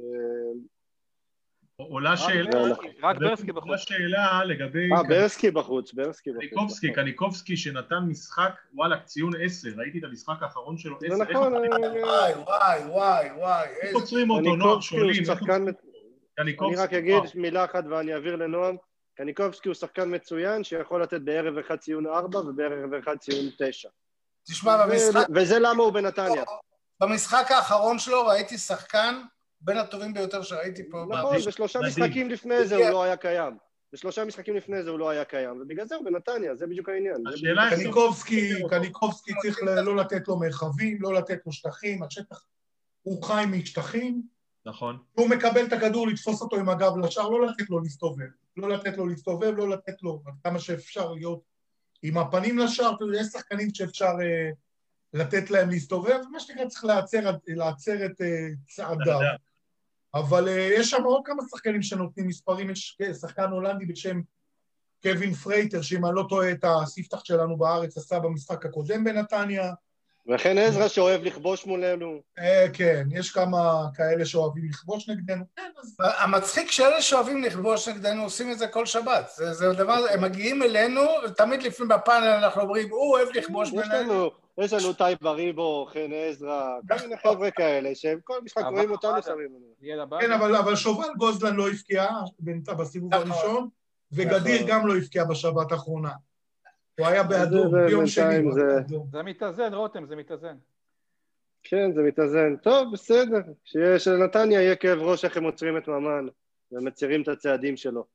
עולה שאלה,
רק ברסקי בחוץ.
עולה שאלה לגבי...
אה, ברסקי בחוץ, ברסקי בחוץ.
קניקובסקי, קניקובסקי שנתן משחק, וואלה, ציון עשר, ראיתי את המשחק האחרון שלו, עשר.
זה נכון.
וואי, וואי, וואי, וואי.
איך עוצרים אותו, נועם, שואלים.
אני רק אגיד מילה אחת ואני אעביר לנועם. קניקובסקי הוא שחקן מצוין שיכול לתת בערב אחד ציון ארבע ובערב אחד ציון תשע.
תשמע, במשחק...
וזה למה הוא בנתניה.
במשחק האחרון שלו ראיתי שחקן בין הטובים ביותר שראיתי פה.
נכון, ושלושה משחקים לפני זה הוא לא היה קיים. ושלושה משחקים לפני זה הוא לא היה קיים, ובגלל זה הוא בנתניה, זה בדיוק העניין.
קניקובסקי, קניקובסקי צריך לא לתת לו מרחבים, לא לתת לו שטחים, השטח הוא חי משטחים.
נכון.
הוא מקבל את הכדור לתפוס אותו עם הגב לשער, לא לתת לו להסתובב. לא לתת לו להסתובב, לא לתת לו כמה שאפשר להיות עם הפנים לשער, יש שחקנים שאפשר uh, לתת להם להסתובב, מה שנקרא צריך לעצר, לעצר את uh, צעדיו. אבל uh, יש שם עוד כמה שחקנים שנותנים מספרים, יש שחקן הולנדי בשם קווין פרייטר, שאם אני לא טועה את הספתח שלנו בארץ, עשה במשחק הקודם בנתניה.
וכן עזרא שאוהב לכבוש מולנו.
כן, יש כמה כאלה שאוהבים לכבוש נגדנו.
המצחיק שאלה שאוהבים לכבוש נגדנו עושים את זה כל שבת. זה דבר, הם מגיעים אלינו, תמיד לפעמים בפאנל אנחנו אומרים, הוא אוהב לכבוש בינינו.
יש לנו טייב בריבו, חן עזרא, כל מיני חבר'ה כאלה, שהם כל משחק רואים אותנו שמים לנו.
כן, אבל שובל גוזלן לא הפקיע בסיבוב הראשון, וגדיר גם לא הפקיע בשבת האחרונה. הוא היה באדום, ביום שני.
זה מתאזן, רותם, זה מתאזן.
כן, זה מתאזן. טוב, בסדר. שלנתניה יהיה כאב ראש איך הם עוצרים את ממן, ומצירים את הצעדים שלו.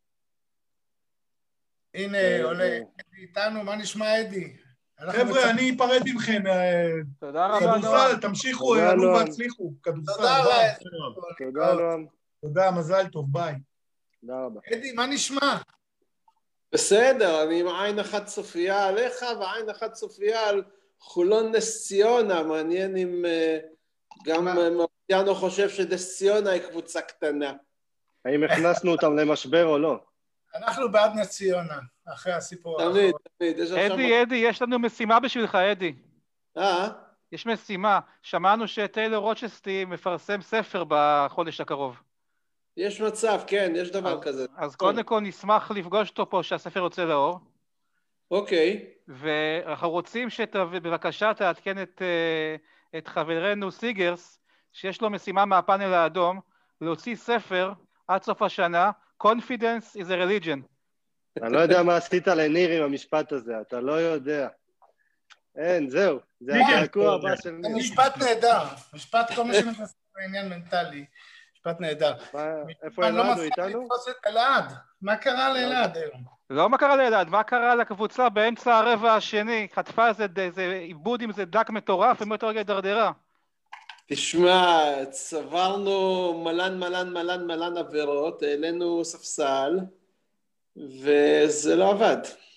הנה, עולה, אדי איתנו, מה נשמע אדי?
חבר'ה, אני אפרד מכם.
תודה רבה.
כדורסל, תמשיכו, עלו והצליחו.
תודה רבה.
תודה, נועם.
תודה, מזל טוב, ביי.
תודה רבה.
אדי, מה נשמע?
בסדר, אני עם עין אחת צופייה עליך ועין אחת צופייה על חולון נס ציונה, מעניין אם גם מרציאנו חושב שנס ציונה היא קבוצה קטנה.
האם הכנסנו אותם למשבר או לא?
אנחנו בעד נס ציונה, אחרי הסיפור האחרון.
תמיד, תמיד.
אדי, אדי, יש לנו משימה בשבילך, אדי.
אה?
יש משימה, שמענו שטיילר רוצ'סטי מפרסם ספר בחודש הקרוב.
יש מצב, כן, יש דבר כזה.
אז קודם כל נשמח לפגוש אותו פה שהספר יוצא לאור.
אוקיי.
ואנחנו רוצים שבבקשה תעדכן את, את חברנו סיגרס, שיש לו משימה מהפאנל האדום, להוציא ספר עד סוף השנה, Confidence is a religion.
אני לא יודע מה עשית לניר עם המשפט הזה, אתה לא יודע. אין, זהו. זה הקעקוע הבא של ניר.
זה משפט נהדר, משפט כל מה שמתעסק בעניין מנטלי. משפט נהדר.
איפה אלעד הוא איתנו?
אלעד, מה קרה לאלעד היום?
לא מה קרה לאלעד, מה קרה לקבוצה באמצע הרבע השני, חטפה איזה עיבוד עם זה דק מטורף, ומאותו רגע דרדרה.
תשמע, צברנו מלן מלן מלן מלן עבירות, העלינו ספסל, וזה לא עבד.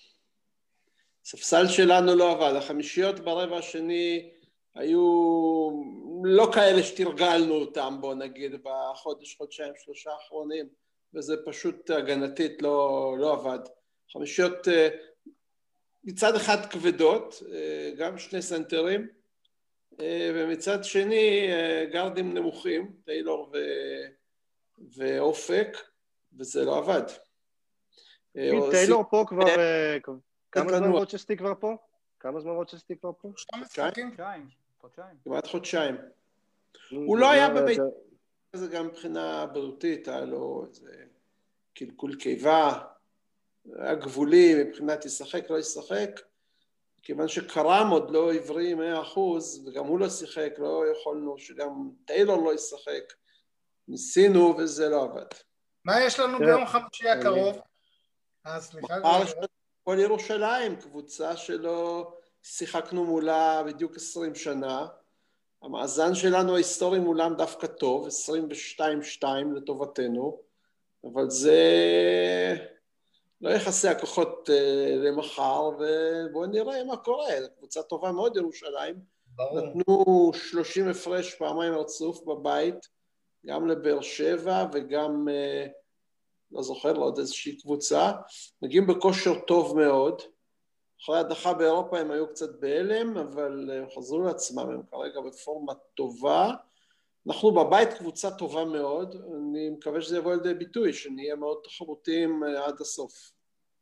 ספסל שלנו לא עבד, החמישיות ברבע השני היו לא כאלה שתרגלנו אותם, בוא נגיד, בחודש, חודשיים, שלושה האחרונים, וזה פשוט הגנתית לא, לא עבד. חמישיות מצד אחד כבדות, גם שני סנטרים, ומצד שני גרדים נמוכים, טיילור ו... ואופק, וזה לא עבד.
טיילור פה כבר... כמה זמן רוצ'סטי כבר פה? כמה זמן רוצ'סטי כבר פה?
חודשיים.
כמעט חודשיים. הוא לא היה בבית... זה גם מבחינה בריאותית, היה לו איזה קלקול קיבה, היה גבולי מבחינת ישחק, לא ישחק, כיוון שקרם עוד לא עברי מאה אחוז, וגם הוא לא שיחק, לא יכולנו שגם טיילור לא ישחק, ניסינו וזה לא עבד.
מה יש לנו ביום חמישי הקרוב? אה, סליחה.
כל ירושלים, קבוצה שלו, שיחקנו מולה בדיוק עשרים שנה, המאזן שלנו ההיסטורי מולם דווקא טוב, עשרים ושתיים שתיים לטובתנו, אבל זה לא יחסי הכוחות למחר, ובואו נראה מה קורה, קבוצה טובה מאוד ירושלים, ברור. נתנו שלושים הפרש פעמיים רצוף בבית, גם לבאר שבע וגם, לא זוכר, לעוד איזושהי קבוצה, מגיעים בכושר טוב מאוד, אחרי הדחה באירופה הם היו קצת בהלם, אבל הם חזרו לעצמם, הם כרגע בפורמה טובה. אנחנו בבית קבוצה טובה מאוד, אני מקווה שזה יבוא לידי ביטוי, שנהיה מאוד תחרותיים עד הסוף.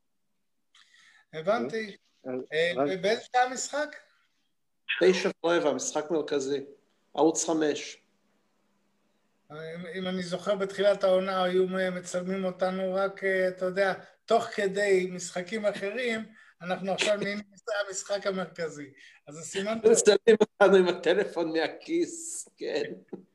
הבנתי. באיזה שעה המשחק?
תשע ורבע, משחק מרכזי, ערוץ חמש.
אם אני זוכר בתחילת העונה, היו מצלמים אותנו רק, אתה יודע, תוך כדי משחקים אחרים, אנחנו עכשיו נהיים המשחק המרכזי. אז זה סימן...
מצלמים אותנו עם הטלפון מהכיס, כן.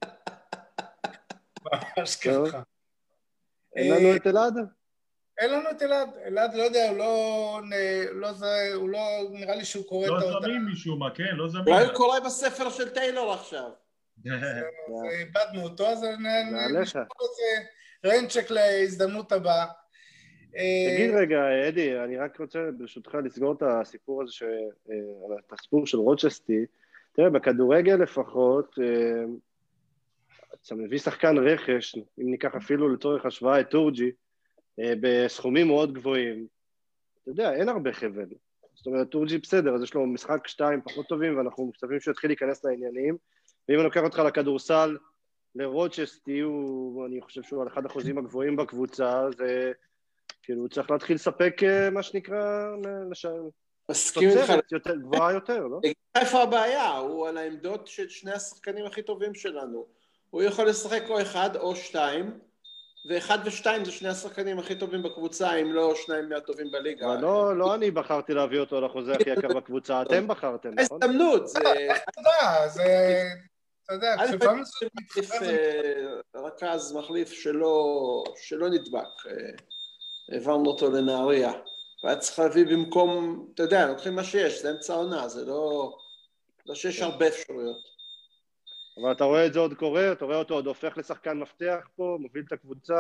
ממש ככה.
אין לנו את אלעד?
אין לנו את אלעד. אלעד, לא יודע, הוא לא... נראה לי שהוא קורא את ההודעה.
לא זמין משום מה, כן, לא זמין.
אולי הוא קורא בספר של טיילור עכשיו.
איבדנו אותו, אז נשמור איזה רנצ'ק להזדמנות הבאה.
תגיד רגע, אדי, אני רק רוצה ברשותך לסגור את הסיפור הזה, את הסיפור של רוצ'סטי. תראה, בכדורגל לפחות, אתה מביא שחקן רכש, אם ניקח אפילו לצורך השוואה את טורג'י, בסכומים מאוד גבוהים. אתה יודע, אין הרבה חבל. זאת אומרת, טורג'י בסדר, אז יש לו משחק שתיים פחות טובים, ואנחנו מצטרפים שהוא יתחיל להיכנס לעניינים. ואם אני לוקח אותך לכדורסל, לרוצ'סטי, אני חושב שהוא על אחד החוזים הגבוהים בקבוצה, זה... כאילו, הוא צריך להתחיל לספק, מה שנקרא, תוצרת יותר, גבוהה יותר, לא?
איפה הבעיה? הוא על העמדות של שני השחקנים הכי טובים שלנו. הוא יכול לשחק או אחד או שתיים, ואחד ושתיים זה שני השחקנים הכי טובים בקבוצה, אם לא שניים מהטובים בליגה.
אבל לא, לא אני בחרתי להביא אותו לחוזה הכי יקר בקבוצה, אתם בחרתם, נכון?
הזדמנות, זה...
אתה יודע, זה... אתה יודע, כשפעמים זה מתחלף...
רכז מחליף שלא נדבק. העברנו אותו לנהריה, והיה צריך להביא במקום, אתה יודע, לוקחים מה שיש, זה אמצע העונה, זה לא, לא שיש הרבה אפשרויות.
אבל אתה רואה את זה עוד קורה, אתה רואה אותו עוד הופך לשחקן מפתח פה, מוביל את הקבוצה?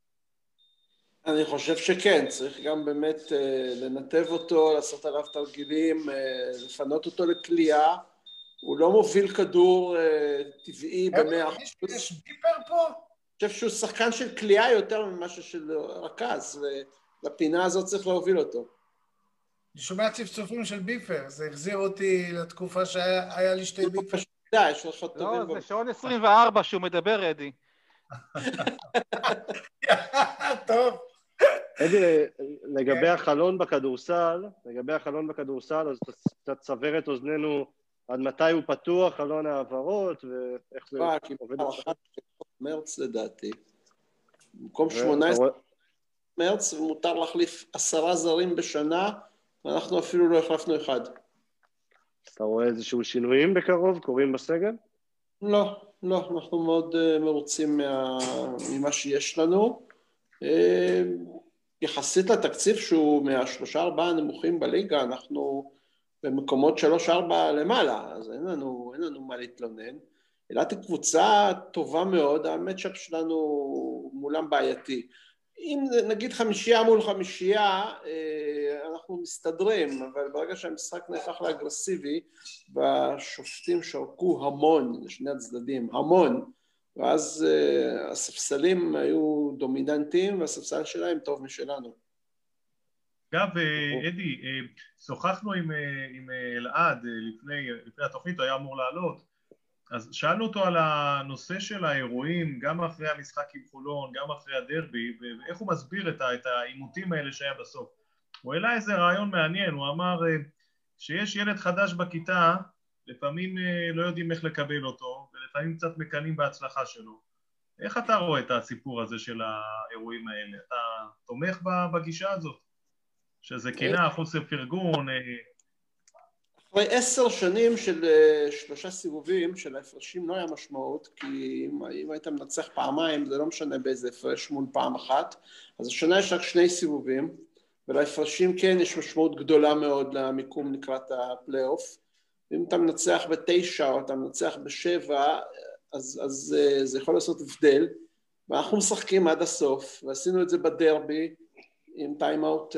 אני חושב שכן, צריך גם באמת לנתב אותו, לעשות עליו תרגילים, לפנות אותו לקליעה, הוא לא מוביל כדור טבעי במאה אחוז.
יש ביפר פה?
אני חושב שהוא שחקן של קליעה יותר ממה של רכז, ולפינה הזאת צריך להוביל אותו.
אני שומע צפצופים של ביפר, זה החזיר אותי לתקופה שהיה לי שתי ביפר.
יש לך טובים.
לא, זה שעון עשרים וארבע שהוא מדבר, אדי.
טוב.
אדי, לגבי החלון בכדורסל, לגבי החלון בכדורסל, אז אתה תסבר את אוזנינו עד מתי הוא פתוח, חלון העברות, ואיך זה עובד.
מרץ לדעתי, במקום שמונה עשרה מרץ, ומותר להחליף עשרה זרים בשנה, ואנחנו אפילו לא החלפנו אחד.
אתה רואה איזשהו שינויים בקרוב, קוראים בסגל?
לא, לא, אנחנו מאוד מרוצים ממה שיש לנו. יחסית לתקציב שהוא מהשלושה ארבעה הנמוכים בליגה, אנחנו במקומות שלוש ארבע למעלה, אז אין לנו, אין לנו מה להתלונן. אילת היא קבוצה טובה מאוד, המצ'אפ שלנו מולם בעייתי. אם נגיד חמישייה מול חמישייה, אנחנו מסתדרים, אבל ברגע שהמשחק נהפך לאגרסיבי, והשופטים שרקו המון לשני הצדדים, המון, ואז הספסלים היו דומיננטיים, והספסל שלהם טוב משלנו.
אגב, אדי, שוחחנו עם, עם אלעד לפני, לפני התוכנית, הוא היה אמור לעלות, אז שאלנו אותו על הנושא של האירועים, גם אחרי המשחק עם חולון, גם אחרי הדרבי, ואיך הוא מסביר את העימותים האלה שהיה בסוף. הוא העלה איזה רעיון מעניין, הוא אמר שיש ילד חדש בכיתה, לפעמים לא יודעים איך לקבל אותו, ולפעמים קצת מקנים בהצלחה שלו. איך אתה רואה את הסיפור הזה של האירועים האלה? אתה תומך בגישה הזאת? שזה קינה, חוסר פרגון?
אחרי עשר שנים של שלושה סיבובים של ההפרשים לא היה משמעות, כי אם, אם היית מנצח פעמיים, זה לא משנה באיזה הפרש מול פעם אחת, אז השנה יש רק שני סיבובים, ולהפרשים כן יש משמעות גדולה מאוד למיקום לקראת הפלייאוף. אם אתה מנצח בתשע או אתה מנצח בשבע, אז, אז זה יכול לעשות הבדל, ואנחנו משחקים עד הסוף, ועשינו את זה בדרבי, עם טיימאוט,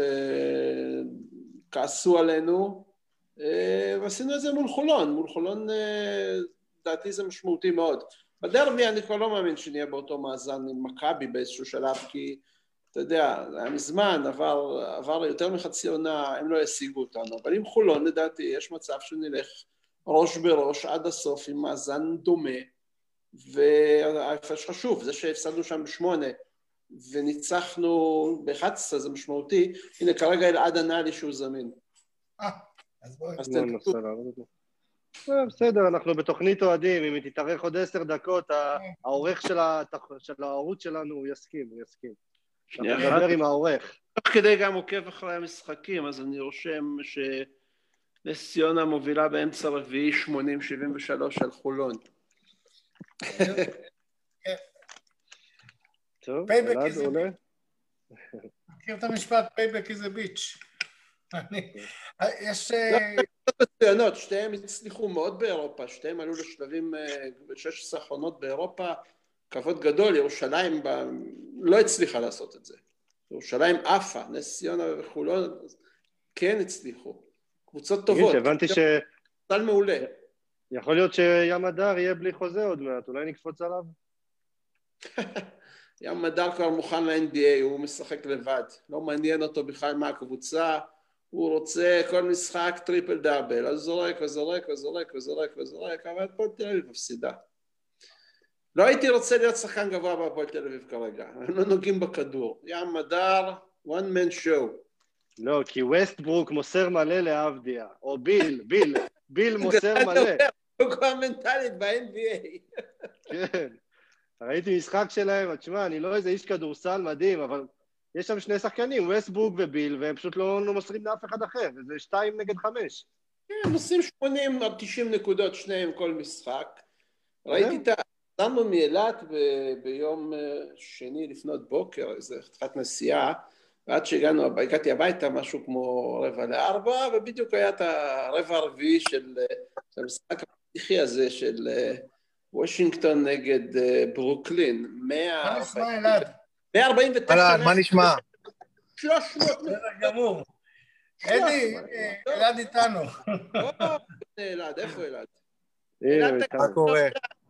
כעסו עלינו, ועשינו את זה מול חולון, מול חולון דעתי זה משמעותי מאוד. בדרבי אני כבר לא מאמין שנהיה באותו מאזן עם מכבי באיזשהו שלב, כי אתה יודע, זה היה מזמן, עבר, עבר יותר מחצי עונה, הם לא השיגו אותנו, אבל עם חולון לדעתי יש מצב שנלך ראש בראש עד הסוף עם מאזן דומה, וההפרש חשוב, זה שהפסדנו שם בשמונה, וניצחנו ב-אחת עשרה, זה משמעותי, הנה כרגע אלעד ענה לי שהוא זמין.
אה, אז בואי.
בסדר, אנחנו בתוכנית אוהדים, אם היא תתארך עוד עשר דקות, העורך של הערוץ שלנו הוא יסכים, הוא יסכים. אנחנו נדבר עם העורך.
תוך כדי גם עוקב אחרי המשחקים, אז אני רושם שנס ציונה מובילה באמצע רביעי שמונים שבעים ושלוש על חולון.
טוב, אלעד עולה.
מכיר את המשפט, payback is a bitch. יש...
מצוינות, שתיהם הצליחו מאוד באירופה, שתיהם עלו לשלבים בשש עשרה האחרונות באירופה, כבוד גדול, ירושלים לא הצליחה לעשות את זה. ירושלים עפה, נס ציונה וחולון כן הצליחו. קבוצות טובות.
הבנתי ש...
סל מעולה.
יכול להיות ים הדר יהיה בלי חוזה עוד מעט, אולי נקפוץ עליו?
ים הדר כבר מוכן ל-אן בי איי, הוא משחק לבד. לא מעניין אותו בכלל מה הקבוצה, הוא רוצה כל משחק טריפל דאבל, אז זורק וזורק וזורק וזורק וזורק, אבל הפועל תל אביב מפסידה. לא הייתי רוצה להיות שחקן גבוה בהפועל תל אביב כרגע, הם לא נוגעים בכדור. ים הדר, one man show.
לא, כי ווסטברוק מוסר מלא לאבדיה, או ביל, ביל, ביל מוסר מלא.
הוא כבר מנטלית ב-אן בי איי.
כן, ראיתי משחק שלהם, תשמע, אני לא איזה איש כדורסל מדהים, אבל יש שם שני שחקנים, ווסטברוק וביל, והם פשוט לא מוסרים לאף אחד אחר, וזה שתיים נגד חמש.
כן, הם עושים שמונים עד תשעים נקודות, שניהם כל משחק. ראיתי את ה... חזרנו מאילת ביום שני לפנות בוקר, איזו חתיכת נסיעה, ועד שהגענו, הגעתי הביתה משהו כמו רבע לארבע, ובדיוק היה את הרבע הרביעי של המשחק הפתיחי הזה של וושינגטון נגד ברוקלין.
מה נשמע אלעד?
מאה ארבעים ותשע.
מה נשמע?
שלוש מאות.
זה גמור. אדי, אלעד איתנו.
אלעד, איפה אלעד?
מה קורה?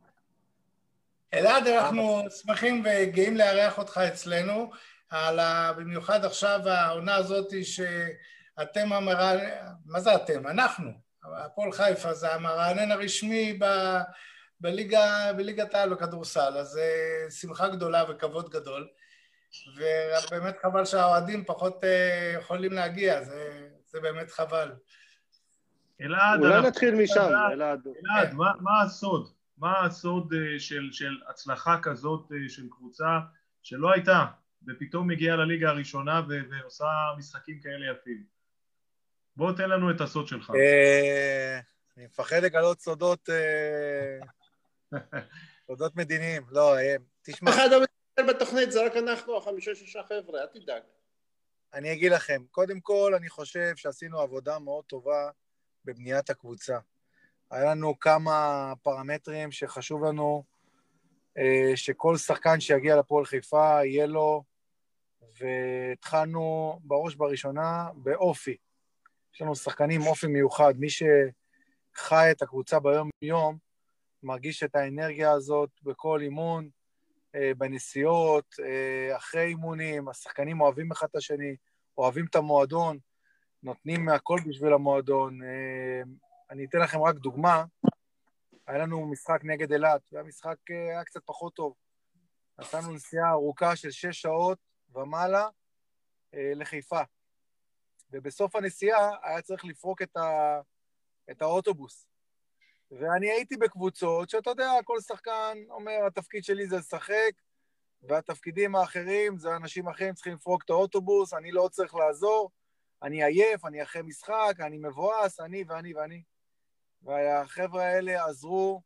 אלעד, אנחנו שמחים וגאים לארח אותך אצלנו, במיוחד עכשיו העונה הזאת שאתם המרענן, מה זה אתם? אנחנו, הפועל חיפה זה המרענן הרשמי בליגה, בליגת העל בכדורסל, אז שמחה גדולה וכבוד גדול, ובאמת חבל שהאוהדים פחות יכולים להגיע, זה, זה באמת חבל.
אלעד,
אולי נתחיל משם, אלעד.
אלעד, מה, מה הסוד? מה הסוד של, של הצלחה כזאת של קבוצה שלא הייתה, ופתאום מגיעה לליגה הראשונה ועושה משחקים כאלה יפים? בוא תן לנו את הסוד שלך.
אני מפחד לגלות סודות, סודות מדיניים. לא, תשמע.
אחד המדבר בתוכנית, זה רק אנחנו, החמישה שישה חבר'ה, אל תדאג.
אני אגיד לכם, קודם כל אני חושב שעשינו עבודה מאוד טובה בבניית הקבוצה. היה לנו כמה פרמטרים שחשוב לנו שכל שחקן שיגיע לפועל חיפה יהיה לו, והתחלנו בראש בראשונה באופי. יש לנו שחקנים אופי מיוחד, מי שחי את הקבוצה ביום יום, מרגיש את האנרגיה הזאת בכל אימון, בנסיעות, אחרי אימונים, השחקנים אוהבים אחד את השני,
אוהבים את המועדון, נותנים מהכל בשביל המועדון. אני אתן לכם רק דוגמה, היה לנו משחק נגד אילת, והמשחק היה קצת פחות טוב. עשינו נסיעה ארוכה של שש שעות ומעלה לחיפה. ובסוף הנסיעה היה צריך לפרוק את, ה... את האוטובוס. ואני הייתי בקבוצות שאתה יודע, כל שחקן אומר, התפקיד שלי זה לשחק, והתפקידים האחרים זה אנשים אחרים צריכים לפרוק את האוטובוס, אני לא צריך לעזור, אני עייף, אני אחרי משחק, אני מבואס, אני ואני ואני. והחבר'ה האלה עזרו,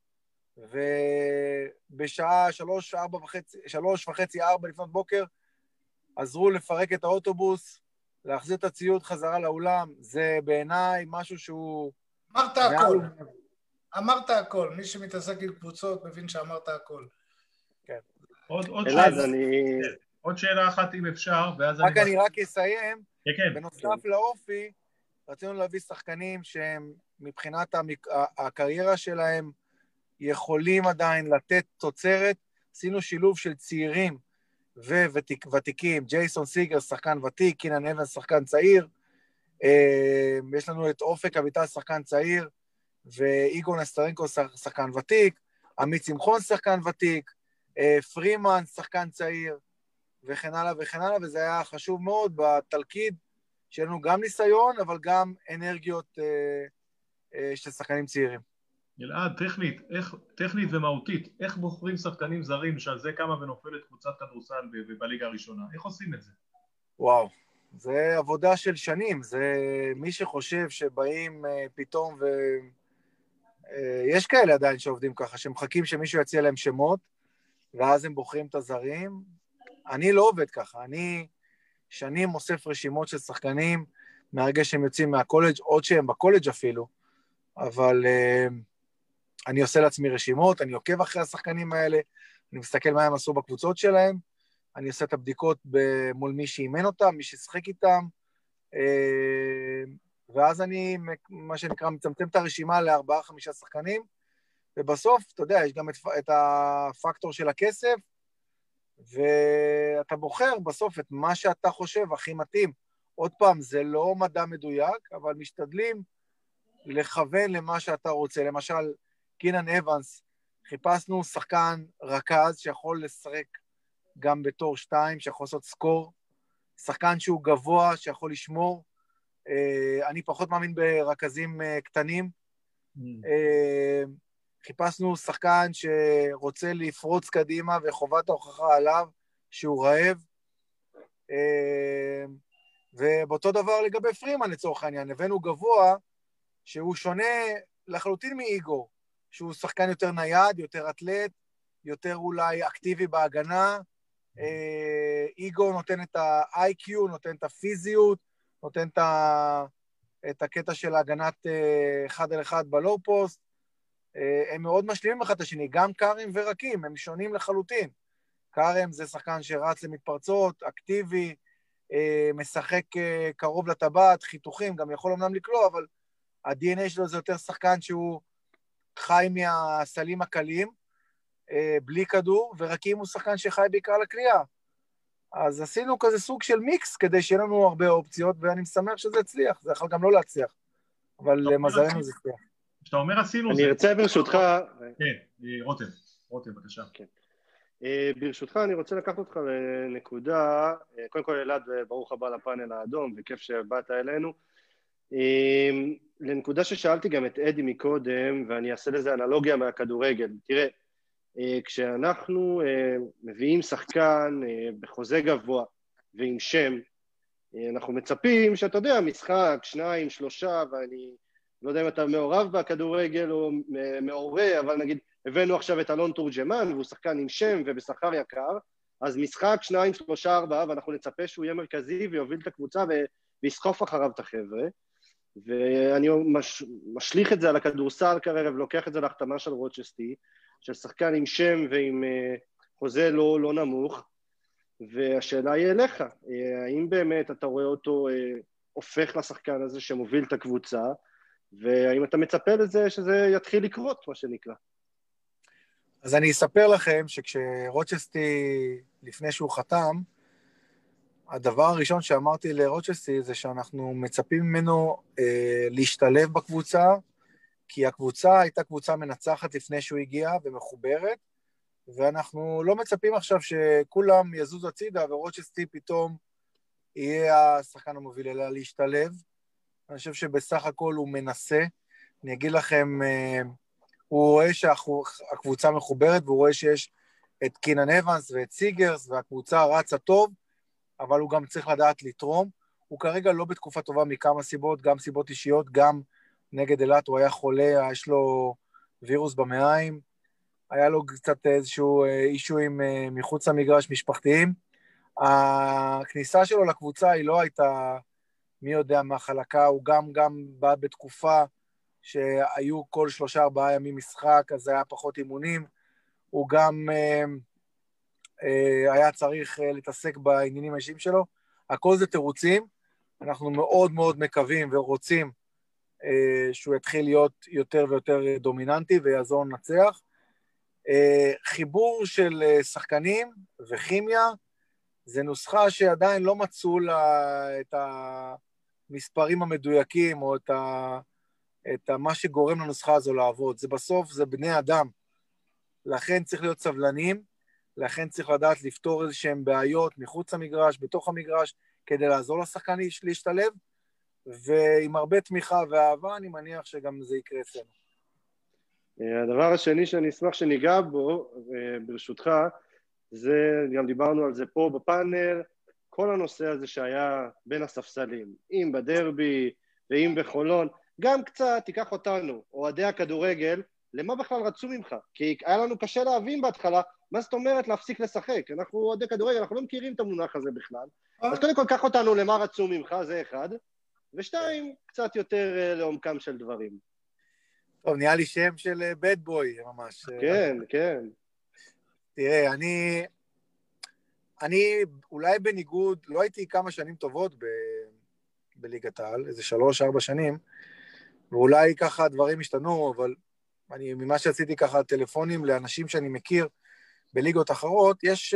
ובשעה שלוש, ארבע וחצי, שלוש וחצי, ארבע לפנות בוקר, עזרו לפרק את האוטובוס, להחזיר את הציוד חזרה לאולם. זה בעיניי משהו שהוא...
אמרת הכל. אמרת הכל. מי שמתעסק עם קבוצות מבין שאמרת הכל.
כן.
עוד, עוד,
אלעד,
שאלה,
אני...
עוד שאלה אחת אם אפשר, ואז
רק
אני...
אני רק אסיים.
כן, כן.
בנוסף לאופי, רצינו להביא שחקנים שהם מבחינת המק... הקריירה שלהם יכולים עדיין לתת תוצרת. עשינו שילוב של צעירים וותיקים, ג'ייסון סיגר, שחקן ותיק, קינן אבנס, שחקן צעיר, יש לנו את אופק אביטל, שחקן צעיר, ואיגור נסטרנקו, שחקן ותיק, עמית שמחון, שחקן ותיק, פרימן, שחקן צעיר, וכן הלאה וכן הלאה, וזה היה חשוב מאוד בתלכיד, שיהיה לנו גם ניסיון, אבל גם אנרגיות של שחקנים צעירים.
אלעד, טכנית, איך, טכנית ומהותית, איך בוחרים שחקנים זרים שעל זה קמה ונופלת קבוצת כדורסל בליגה הראשונה? איך עושים את זה?
וואו, זה עבודה של שנים, זה מי שחושב שבאים פתאום ו... יש כאלה עדיין שעובדים ככה, שמחכים שמישהו יציע להם שמות, ואז הם בוחרים את הזרים. אני לא עובד ככה, אני שנים אוסף רשימות של שחקנים, מהרגע שהם יוצאים מהקולג', עוד שהם בקולג' אפילו, אבל... אני עושה לעצמי רשימות, אני עוקב אחרי השחקנים האלה, אני מסתכל מה הם עשו בקבוצות שלהם, אני עושה את הבדיקות מול מי שאימן אותם, מי ששחק איתם, ואז אני, מה שנקרא, מצמצם את הרשימה לארבעה, חמישה שחקנים, ובסוף, אתה יודע, יש גם את, את הפקטור של הכסף, ואתה בוחר בסוף את מה שאתה חושב הכי מתאים. עוד פעם, זה לא מדע מדויק, אבל משתדלים לכוון למה שאתה רוצה. למשל, קינן אבנס, חיפשנו שחקן רכז שיכול לשחק גם בתור שתיים, שיכול לעשות סקור, שחקן שהוא גבוה, שיכול לשמור. אני פחות מאמין ברכזים קטנים. חיפשנו שחקן שרוצה לפרוץ קדימה, וחובת ההוכחה עליו שהוא רעב. ובאותו דבר לגבי פרימן לצורך העניין, הבאנו גבוה שהוא שונה לחלוטין מאיגור, שהוא שחקן יותר נייד, יותר אתלט, יותר אולי אקטיבי בהגנה. איגור נותן את ה-איי קיו, נותן את הפיזיות, נותן את, ה... את הקטע של הגנת אחד על אחד בלואו פוסט. הם מאוד משלימים אחד את השני, גם קארם ורקים, הם שונים לחלוטין. קארם זה שחקן שרץ למתפרצות, אקטיבי, משחק קרוב לטבעת, חיתוכים, גם יכול אמנם לקלוע, אבל ה-די אן איי שלו זה יותר שחקן שהוא חי מהסלים הקלים, בלי כדור, ורקים הוא שחקן שחי בעיקר לקליעה. אז עשינו כזה סוג של מיקס, כדי שיהיה לנו הרבה אופציות, ואני משמח שזה הצליח, זה יכול גם לא להצליח, אבל למזלנו זה הצליח.
כשאתה אומר עשינו זה...
אני ארצה ברשותך...
כן, רותם, רותם, בבקשה.
כן. ברשותך אני רוצה לקחת אותך לנקודה, קודם כל אלעד, ברוך הבא לפאנל האדום, וכיף שבאת אלינו. לנקודה ששאלתי גם את אדי מקודם, ואני אעשה לזה אנלוגיה מהכדורגל. תראה, כשאנחנו מביאים שחקן בחוזה גבוה ועם שם, אנחנו מצפים שאתה יודע, משחק, שניים, שלושה, ואני לא יודע אם אתה מעורב בכדורגל או מעורה, אבל נגיד, הבאנו עכשיו את אלון תורג'מן, והוא שחקן עם שם ובשכר יקר, אז משחק, שניים, שלושה, ארבעה, ואנחנו נצפה שהוא יהיה מרכזי ויוביל את הקבוצה ויסחוף אחריו את החבר'ה. ואני מש, משליך את זה על הכדורסל כרגע, ולוקח את זה להחתמה של רוצ'סטי, של שחקן עם שם ועם uh, חוזה לא, לא נמוך, והשאלה היא אליך, uh, האם באמת אתה רואה אותו uh, הופך לשחקן הזה שמוביל את הקבוצה, והאם אתה מצפה לזה שזה יתחיל לקרות, מה שנקרא?
אז אני אספר לכם שכשרוצ'סטי, לפני שהוא חתם, הדבר הראשון שאמרתי לרוצ'סטי זה שאנחנו מצפים ממנו אה, להשתלב בקבוצה, כי הקבוצה הייתה קבוצה מנצחת לפני שהוא הגיע ומחוברת, ואנחנו לא מצפים עכשיו שכולם יזוז הצידה ורוצ'סטי פתאום יהיה השחקן המוביל, אלא להשתלב. אני חושב שבסך הכל הוא מנסה. אני אגיד לכם, אה, הוא רואה שהקבוצה מחוברת, והוא רואה שיש את קינן אבנס ואת סיגרס, והקבוצה רצה טוב, אבל הוא גם צריך לדעת לתרום. הוא כרגע לא בתקופה טובה מכמה סיבות, גם סיבות אישיות, גם נגד אלת, הוא היה חולה, יש לו וירוס במעיים, היה לו קצת איזשהו אישויים מחוץ למגרש משפחתיים. הכניסה שלו לקבוצה היא לא הייתה מי יודע מה חלקה, הוא גם, גם בא בתקופה שהיו כל שלושה ארבעה ימים משחק, אז היה פחות אימונים, הוא גם אה, אה, היה צריך אה, להתעסק בעניינים האישיים שלו, הכל זה תירוצים, אנחנו מאוד מאוד מקווים ורוצים אה, שהוא יתחיל להיות יותר ויותר דומיננטי ויעזור לנצח. אה, חיבור של אה, שחקנים וכימיה, זה נוסחה שעדיין לא מצאו לה את המספרים המדויקים, או את, ה, את ה, מה שגורם לנוסחה הזו לעבוד. זה בסוף, זה בני אדם. לכן צריך להיות סבלנים, לכן צריך לדעת לפתור איזשהם בעיות מחוץ למגרש, בתוך המגרש, כדי לעזור לשחקן להשתלב, ועם הרבה תמיכה ואהבה, אני מניח שגם זה יקרה אצלנו.
הדבר השני שאני אשמח שניגע בו, ברשותך, זה, גם דיברנו על זה פה בפאנל, כל הנושא הזה שהיה בין הספסלים, אם בדרבי ואם בחולון, גם קצת תיקח אותנו, אוהדי הכדורגל, למה בכלל רצו ממך? כי היה לנו קשה להבין בהתחלה, מה זאת אומרת להפסיק לשחק? אנחנו אוהדי כדורגל, אנחנו לא מכירים את המונח הזה בכלל. אז קודם כל, קח אותנו למה רצו ממך, זה אחד, ושתיים, קצת יותר לעומקם של דברים.
טוב, נהיה לי שם של בד בוי, ממש.
כן, כן.
תראה, אני, אני אולי בניגוד, לא הייתי כמה שנים טובות ב, בליגת העל, איזה שלוש, ארבע שנים, ואולי ככה דברים השתנו, אבל אני, ממה שעשיתי ככה טלפונים לאנשים שאני מכיר בליגות אחרות, יש,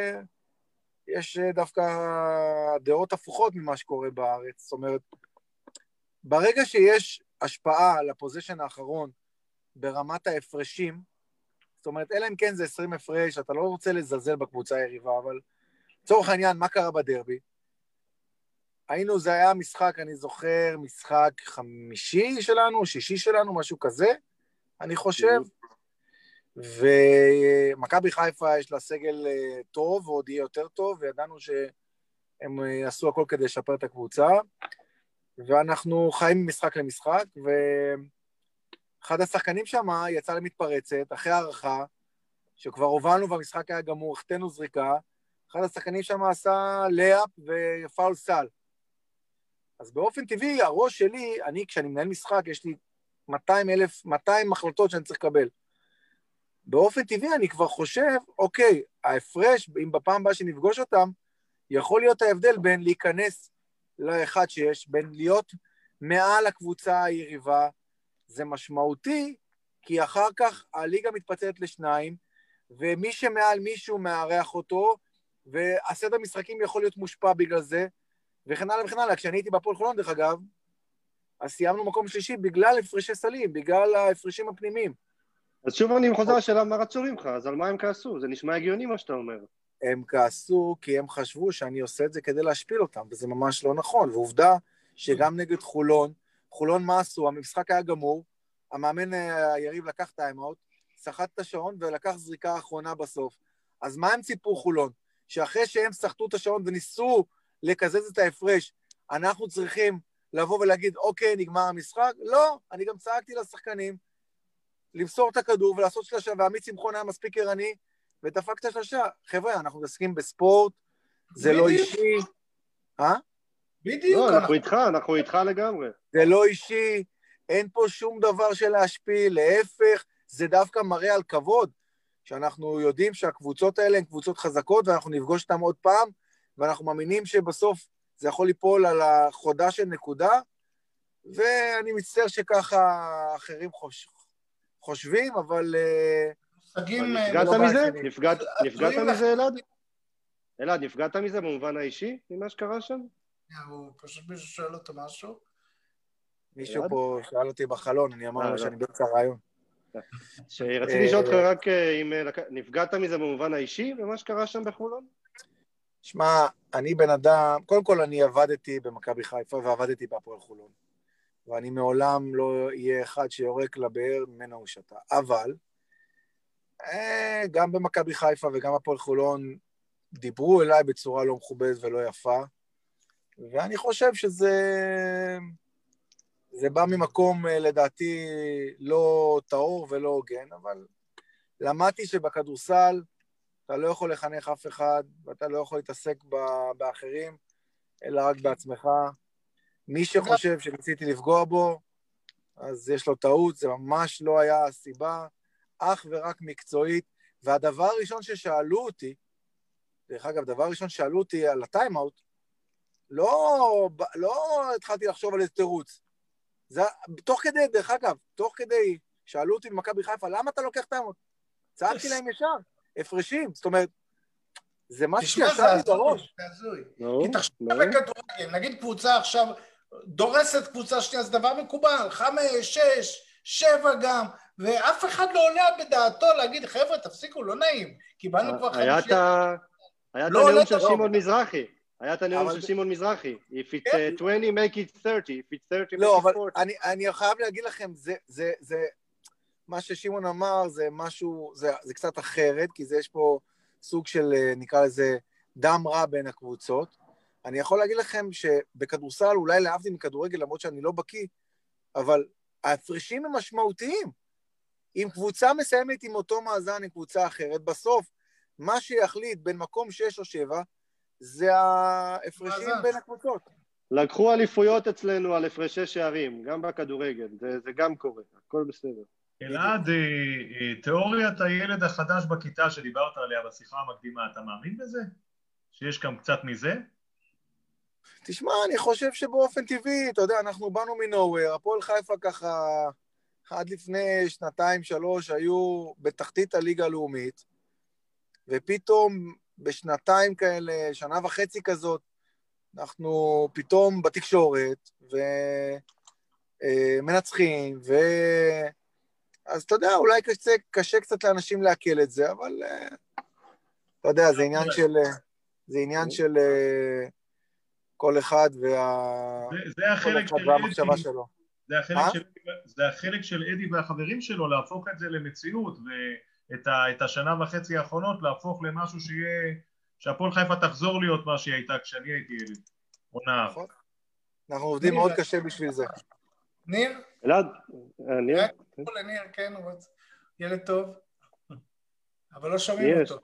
יש דווקא דעות הפוכות ממה שקורה בארץ. זאת אומרת, ברגע שיש השפעה על הפוזישן האחרון ברמת ההפרשים, זאת אומרת, אלא אם כן זה עשרים הפרש, אתה לא רוצה לזלזל בקבוצה היריבה, אבל לצורך העניין, מה קרה בדרבי? היינו, זה היה משחק, אני זוכר, משחק חמישי שלנו, שישי שלנו, משהו כזה, אני חושב, ומכבי חיפה יש לה סגל טוב, ועוד יהיה יותר טוב, וידענו שהם עשו הכל כדי לשפר את הקבוצה, ואנחנו חיים ממשחק למשחק, ו... אחד השחקנים שם יצא למתפרצת, אחרי הערכה, שכבר הובלנו והמשחק היה גמור, החטאנו זריקה, אחד השחקנים שם עשה לאפ ופאול סל. אז באופן טבעי, הראש שלי, אני, כשאני מנהל משחק, יש לי מאתיים אלף, מאתיים החלטות שאני צריך לקבל. באופן טבעי אני כבר חושב, אוקיי, ההפרש, אם בפעם הבאה שנפגוש אותם, יכול להיות ההבדל בין להיכנס לאחד שיש, בין להיות מעל הקבוצה היריבה, זה משמעותי, כי אחר כך הליגה מתפצלת לשניים, ומי שמעל מישהו מארח אותו, והסדר משחקים יכול להיות מושפע בגלל זה, וכן הלאה וכן הלאה. כשאני הייתי בפועל חולון, דרך אגב, אז סיימנו מקום שלישי בגלל הפרשי סלים, בגלל ההפרשים הפנימיים.
אז שוב אני חוזר השאלה מה רצו ממך, אז על מה הם כעסו? זה נשמע הגיוני מה שאתה אומר.
הם כעסו כי הם חשבו שאני עושה את זה כדי להשפיל אותם, וזה ממש לא נכון, ועובדה שגם נגד חולון, חולון מה עשו, המשחק היה גמור, המאמן היריב לקח טיימאוט, שחט את השעון ולקח זריקה האחרונה בסוף. אז מה הם ציפו חולון? שאחרי שהם שחטו את השעון וניסו לקזז את ההפרש, אנחנו צריכים לבוא ולהגיד, אוקיי, נגמר המשחק? לא, אני גם צעקתי לשחקנים, למסור את הכדור ולעשות שלושה, ועמית שמחון היה מספיק ערני, ודפק את השלושה. חבר'ה, אנחנו מתעסקים בספורט, זה לא אישי. אה?
בדיוק.
לא, אנחנו איתך, אנחנו איתך לגמרי.
זה לא אישי, אין פה שום דבר של להשפיל, להפך, זה דווקא מראה על כבוד, שאנחנו יודעים שהקבוצות האלה הן קבוצות חזקות, ואנחנו נפגוש אותן עוד פעם, ואנחנו מאמינים שבסוף זה יכול ליפול על החודה של נקודה, ואני מצטער שככה אחרים חוש... חושבים, אבל...
נפגעת מזה? נפגעת מזה, אלעד? אלעד, נפגעת מזה במובן האישי, ממה שקרה שם?
הוא פשוט מישהו שואל אותו משהו.
מישהו פה שאל אותי בחלון, אני אמר לו שאני באמצע הרעיון.
רציתי לשאול אותך רק אם נפגעת מזה במובן האישי, ומה שקרה שם בחולון?
שמע, אני בן אדם, קודם כל אני עבדתי במכבי חיפה ועבדתי בהפועל חולון, ואני מעולם לא אהיה אחד שיורק לבאר ממנו הוא שתה, אבל גם במכבי חיפה וגם בהפועל חולון דיברו אליי בצורה לא מכובדת ולא יפה, ואני חושב שזה זה בא ממקום לדעתי לא טהור ולא הוגן, אבל למדתי שבכדורסל אתה לא יכול לחנך אף אחד, ואתה לא יכול להתעסק באחרים, אלא רק בעצמך. מי שחושב שניסיתי לפגוע בו, אז יש לו טעות, זה ממש לא היה הסיבה, אך ורק מקצועית. והדבר הראשון ששאלו אותי, דרך אגב, דבר הראשון ששאלו אותי על הטיימאוט, לא, לא התחלתי לחשוב על איזה תירוץ. זה, תוך כדי, דרך אגב, תוך כדי, שאלו אותי במכבי חיפה, למה אתה לוקח טיימאוט? צעקתי להם ישר. הפרשים, זאת אומרת, זה מה שישב לי בראש.
כי תחשוב בכדורגל, נגיד קבוצה עכשיו דורסת קבוצה שנייה, זה דבר מקובל, חמש, שש, שבע גם, ואף אחד לא עולה בדעתו להגיד, חבר'ה, תפסיקו, לא נעים, קיבלנו כבר חמישי.
היה את הנאום של שמעון מזרחי, היה את הנאום של שמעון מזרחי, if it's twenty, make it thirty, if it's thirty, make it forty.
לא, אבל אני חייב להגיד לכם, זה... מה ששימון אמר זה משהו, זה, זה קצת אחרת, כי זה יש פה סוג של, נקרא לזה, דם רע בין הקבוצות. אני יכול להגיד לכם שבכדורסל, אולי להבדיל מכדורגל, למרות שאני לא בקיא, אבל ההפרשים הם משמעותיים. אם קבוצה מסיימת עם אותו מאזן עם קבוצה אחרת, בסוף, מה שיחליט בין מקום שש או שבע, זה ההפרשים בין הקבוצות.
לקחו אליפויות אצלנו על הפרשי שערים, גם בכדורגל, זה, זה גם קורה, הכל בסדר.
אלעד, תיאוריית הילד החדש בכיתה שדיברת עליה בשיחה המקדימה, אתה מאמין בזה? שיש כאן קצת מזה?
תשמע, אני חושב שבאופן טבעי, אתה יודע, אנחנו באנו מנוהוור, הפועל חיפה ככה, עד לפני שנתיים, שלוש, היו בתחתית הליגה הלאומית, ופתאום בשנתיים כאלה, שנה וחצי כזאת, אנחנו פתאום בתקשורת, ומנצחים, ו... אז אתה יודע, אולי קשה, קשה קצת לאנשים להקל את זה, אבל אתה יודע, זה עניין של, זה עניין של כל אחד וה...
זה החלק של
והמחשבה שלו.
זה החלק של, זה החלק של אדי והחברים שלו, להפוך את זה למציאות, ואת השנה וחצי האחרונות להפוך למשהו שיהיה, שהפועל חיפה תחזור להיות מה שהיא הייתה כשאני הייתי ילד. או נער.
אנחנו עובדים מאוד קשה בשביל זה.
ניר?
אלעד, ניר?
ניר, כן, הוא ילד טוב, אבל לא שומעים אותו.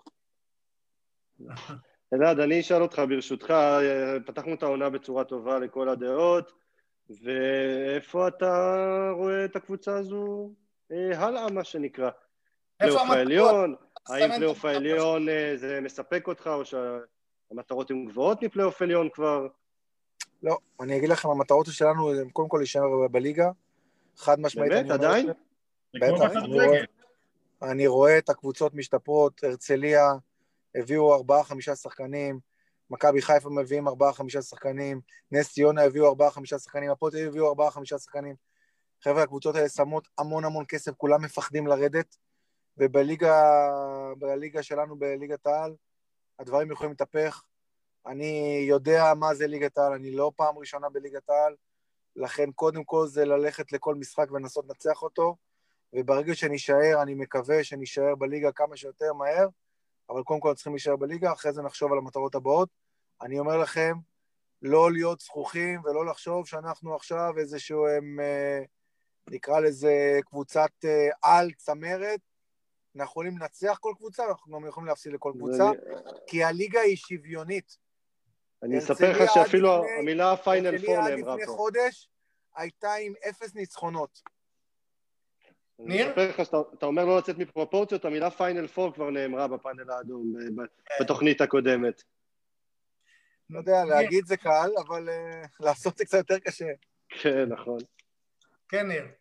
אלעד, אני אשאל אותך ברשותך, פתחנו את העונה בצורה טובה לכל הדעות, ואיפה אתה רואה את הקבוצה הזו הלאה, מה שנקרא? פלייאוף העליון, האם פלייאוף העליון זה מספק אותך, או שהמטרות הן גבוהות מפלייאוף העליון כבר?
לא, אני אגיד לכם, המטרות שלנו הן קודם כל להישאר בליגה, חד משמעית.
באמת, עדיין?
בטח, אני רואה את הקבוצות משתפרות, הרצליה הביאו ארבעה חמישה שחקנים, מכבי חיפה מביאים ארבעה חמישה שחקנים, נס ציונה הביאו ארבעה חמישה שחקנים, הפועל תל אביב הביאו ארבעה חמישה שחקנים. חבר'ה, הקבוצות האלה שמות המון המון כסף, כולם מפחדים לרדת, ובליגה בליגה שלנו, בליגת העל, הדברים יכולים להתהפך. אני יודע מה זה ליגת העל, אני לא פעם ראשונה בליגת העל, לכן קודם כל זה ללכת לכל משחק ולנסות לנצח אותו, וברגע שנשאר, אני מקווה שנשאר בליגה כמה שיותר מהר, אבל קודם כל צריכים להישאר בליגה, אחרי זה נחשוב על המטרות הבאות. אני אומר לכם, לא להיות זכוכים ולא לחשוב שאנחנו עכשיו איזשהו, הם, נקרא לזה קבוצת על צמרת, אנחנו יכולים לנצח כל קבוצה, אנחנו גם יכולים להפסיד לכל קבוצה, כי הליגה היא שוויונית.
אני אספר לך שאפילו המילה פיינל פור נאמרה פה.
לפני חודש הייתה עם אפס ניצחונות.
אני אספר לך שאתה אומר לא לצאת מפרופורציות, המילה פיינל פור כבר נאמרה בפאנל האדום, בתוכנית הקודמת.
לא יודע, להגיד זה קל, אבל לעשות זה קצת יותר קשה.
כן, נכון.
כן, ניר.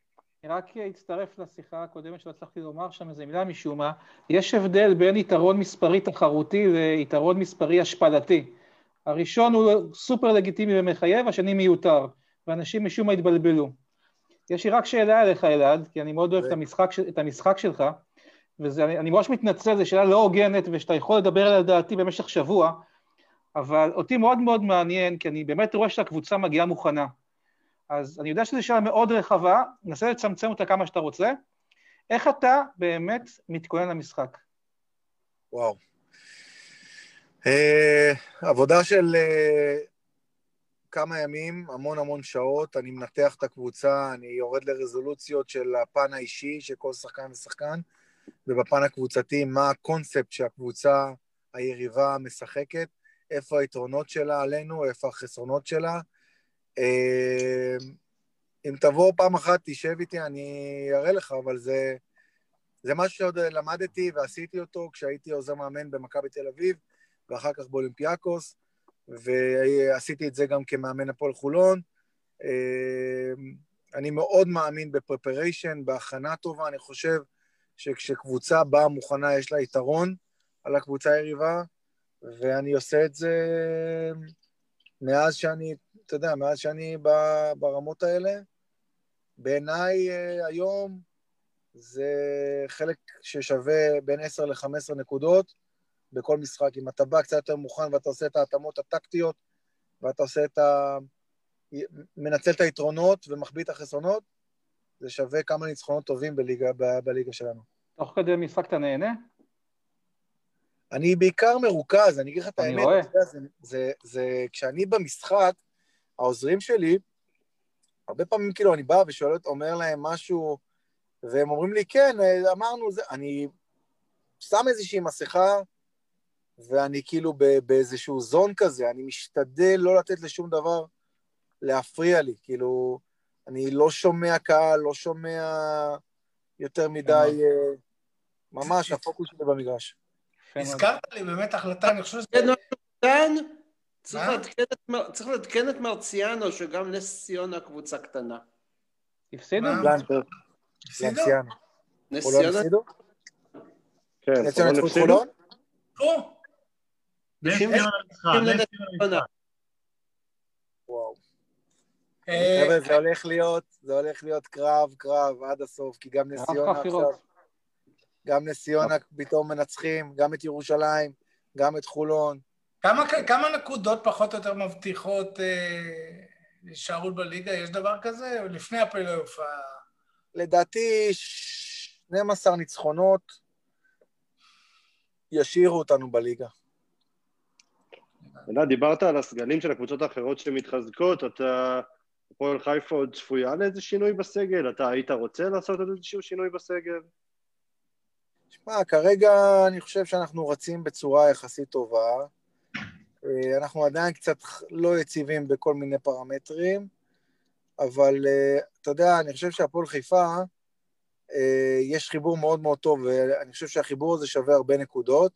אני רק אצטרף לשיחה הקודמת שלא הצלחתי לומר שם איזה מילה משום מה, יש הבדל בין יתרון מספרי תחרותי ליתרון מספרי השפלתי. הראשון הוא סופר לגיטימי ומחייב, השני מיותר, ואנשים משום מה התבלבלו. יש לי רק שאלה אליך, אלעד, כי אני מאוד אוהב את המשחק, את המשחק שלך, ואני ממש מתנצל, זו שאלה לא הוגנת, ושאתה יכול לדבר על דעתי במשך שבוע, אבל אותי מאוד מאוד מעניין, כי אני באמת רואה שהקבוצה מגיעה מוכנה. אז אני יודע שזו שאלה מאוד רחבה, ננסה לצמצם אותה כמה שאתה רוצה. איך אתה באמת מתכונן למשחק?
וואו. עבודה של כמה ימים, המון המון שעות, אני מנתח את הקבוצה, אני יורד לרזולוציות של הפן האישי, של כל שחקן ושחקן, ובפן הקבוצתי, מה הקונספט שהקבוצה היריבה משחקת, איפה היתרונות שלה עלינו, איפה החסרונות שלה. אם תבוא פעם אחת, תשב איתי, אני אראה לך, אבל זה, זה משהו שעוד למדתי ועשיתי אותו כשהייתי עוזר מאמן במכבי תל אביב, ואחר כך באולימפיאקוס, ועשיתי את זה גם כמאמן הפועל חולון. אני מאוד מאמין בפרפריישן, בהכנה טובה, אני חושב שכשקבוצה באה מוכנה יש לה יתרון על הקבוצה היריבה, ואני עושה את זה מאז שאני, אתה יודע, מאז שאני ברמות האלה. בעיניי היום זה חלק ששווה בין עשר ל-חמש עשרה נקודות בכל משחק. אם אתה בא קצת יותר מוכן ואתה עושה את ההתאמות הטקטיות, ואתה עושה את ה... מנצל את היתרונות ומחביא את החסרונות, זה שווה כמה ניצחונות טובים בליגה, ב- בליגה שלנו.
תוך כדי משחק אתה נהנה?
אני בעיקר מרוכז, אני אגיד לך את האמת.
אני רואה.
זה, זה, זה, כשאני במשחק, העוזרים שלי, הרבה פעמים כאילו אני בא ושואל, אומר להם משהו, והם אומרים לי, כן, אמרנו זה, אני שם איזושהי מסכה, ואני כאילו באיזשהו זון כזה, אני משתדל לא לתת לשום דבר להפריע לי, כאילו, אני לא שומע קהל, לא שומע יותר מדי, ממש, הפוקוס שלי במגרש.
הזכרת לי באמת החלטה, אני חושב שזה...
צריך לדקן את מרציאנו, שגם נס ציונה קבוצה קטנה.
הפסידו?
הפסידו?
נס ציונה?
כן,
נס ציונה נצחו את חולון?
לא.
נס ציונה נצחה.
וואו. חבר'ה, זה הולך להיות, זה הולך להיות קרב, קרב עד הסוף, כי גם נס ציונה עכשיו, גם נס ציונה פתאום מנצחים, גם את ירושלים, גם את חולון.
כמה, כמה נקודות פחות או יותר מבטיחות להישארות בליגה? יש דבר כזה? לפני הפלייאוף?
לדעתי, שנים עשר ניצחונות ישאירו אותנו בליגה.
דיברת על הסגלים של הקבוצות האחרות שמתחזקות, אתה... הפועל חיפה עוד צפויה לאיזה שינוי בסגל? אתה היית רוצה לעשות איזשהו שינוי בסגל?
שמע, כרגע אני חושב שאנחנו רצים בצורה יחסית טובה. אנחנו עדיין קצת לא יציבים בכל מיני פרמטרים, אבל אתה יודע, אני חושב שהפועל חיפה, יש חיבור מאוד מאוד טוב, ואני חושב שהחיבור הזה שווה הרבה נקודות.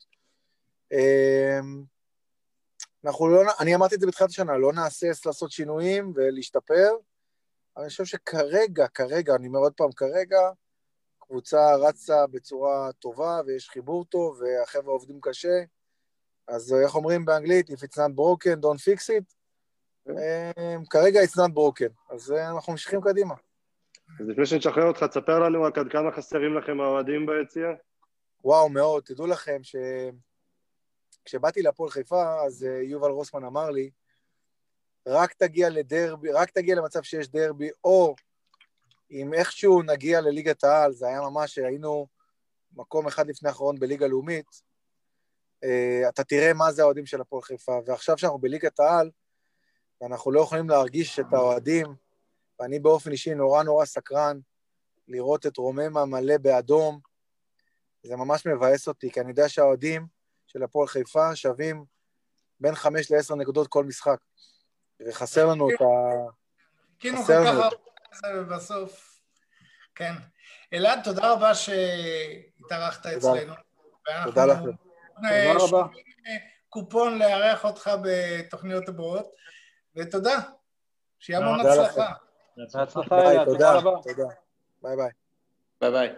אנחנו לא, אני אמרתי את זה בתחילת השנה, לא נעשס לעשות שינויים ולהשתפר, אבל אני חושב שכרגע, כרגע, אני אומר עוד פעם, כרגע, קבוצה רצה בצורה טובה, ויש חיבור טוב, והחבר'ה עובדים קשה, אז איך אומרים באנגלית, if it's not broken, don't fix it, כרגע it's not broken, אז אנחנו ממשיכים קדימה.
אז לפני שנשחרר אותך, תספר לנו רק עד כמה חסרים לכם האוהדים ביציאה?
וואו, מאוד, תדעו לכם ש... כשבאתי לפועל חיפה, אז יובל רוסמן אמר לי, רק תגיע לדרבי, רק תגיע למצב שיש דרבי, או אם איכשהו נגיע לליגת העל, זה היה ממש שהיינו מקום אחד לפני האחרון בליגה לאומית, אתה תראה מה זה האוהדים של הפועל חיפה, ועכשיו שאנחנו בליגת העל, ואנחנו לא יכולים להרגיש את האוהדים, ואני באופן אישי נורא נורא סקרן, לראות את רוממה מלא באדום, זה ממש מבאס אותי, כי אני יודע שהאוהדים, של הפועל חיפה שווים בין חמש לעשר נקודות כל משחק, וחסר לנו את ה...
כאילו כל כך הרבה בסוף, כן. אלעד, תודה רבה שהתארחת אצלנו.
תודה לכם.
תודה רבה.
קופון לארח אותך בתוכניות הבאות, ותודה. שיהיה המון הצלחה.
הצלחה אלעד, תודה רבה.
ביי ביי.
ביי ביי.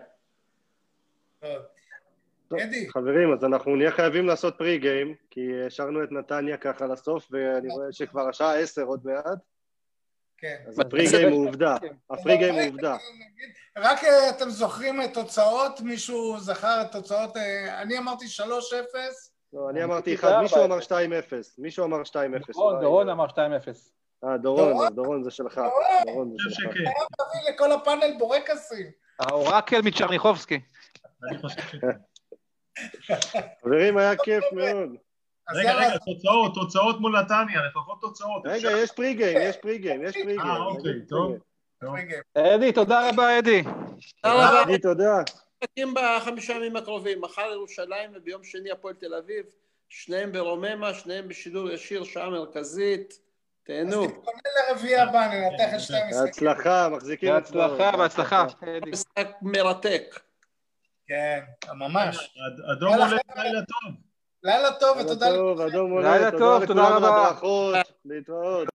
אדי.
חברים, אז אנחנו נהיה חייבים לעשות פרי גיים, כי השארנו את נתניה ככה לסוף, ואני רואה שכבר השעה עשר עוד מעט.
כן.
אז הפרי גיים הוא עובדה. הפרי גיים הוא עובדה.
רק אתם זוכרים את תוצאות? מישהו זכר את תוצאות? אני אמרתי שלוש אפס.
לא, אני אמרתי אחד, מישהו אמר שתיים אפס. מישהו אמר שתיים אפס.
דורון אמר שתיים אפס.
אה, דורון, דורון זה שלך. דורון זה שלך.
אתה מביא לכל הפאנל בורקסים.
האורקל מצ'רניחובסקי.
אני חושב ש...
חברים, היה כיף מאוד.
רגע, רגע, תוצאות, תוצאות מול נתניה, לפחות תוצאות.
רגע, יש פרי גיים, יש פרי גיים, יש פרי גיים.
אה, אוקיי, טוב.
אדי, תודה רבה, אדי.
תודה רבה.
תודה.
מחכים בחמישה ימים הקרובים, מחר ירושלים וביום שני הפועל תל אביב, שניהם ברוממה, שניהם בשידור ישיר, שעה מרכזית. תהנו.
אז תתכונן לרביעי הבא, ננתח את שתי המשחקים.
בהצלחה, מחזיקים את זה.
בהצלחה, בהצלחה.
משחק מרתק.
כן, ממש.
אדום הולך לילה טוב.
לילה טוב ותודה.
לילה טוב, אדום הולך.
לילה טוב, תודה רבה.
ברכות, להתראות.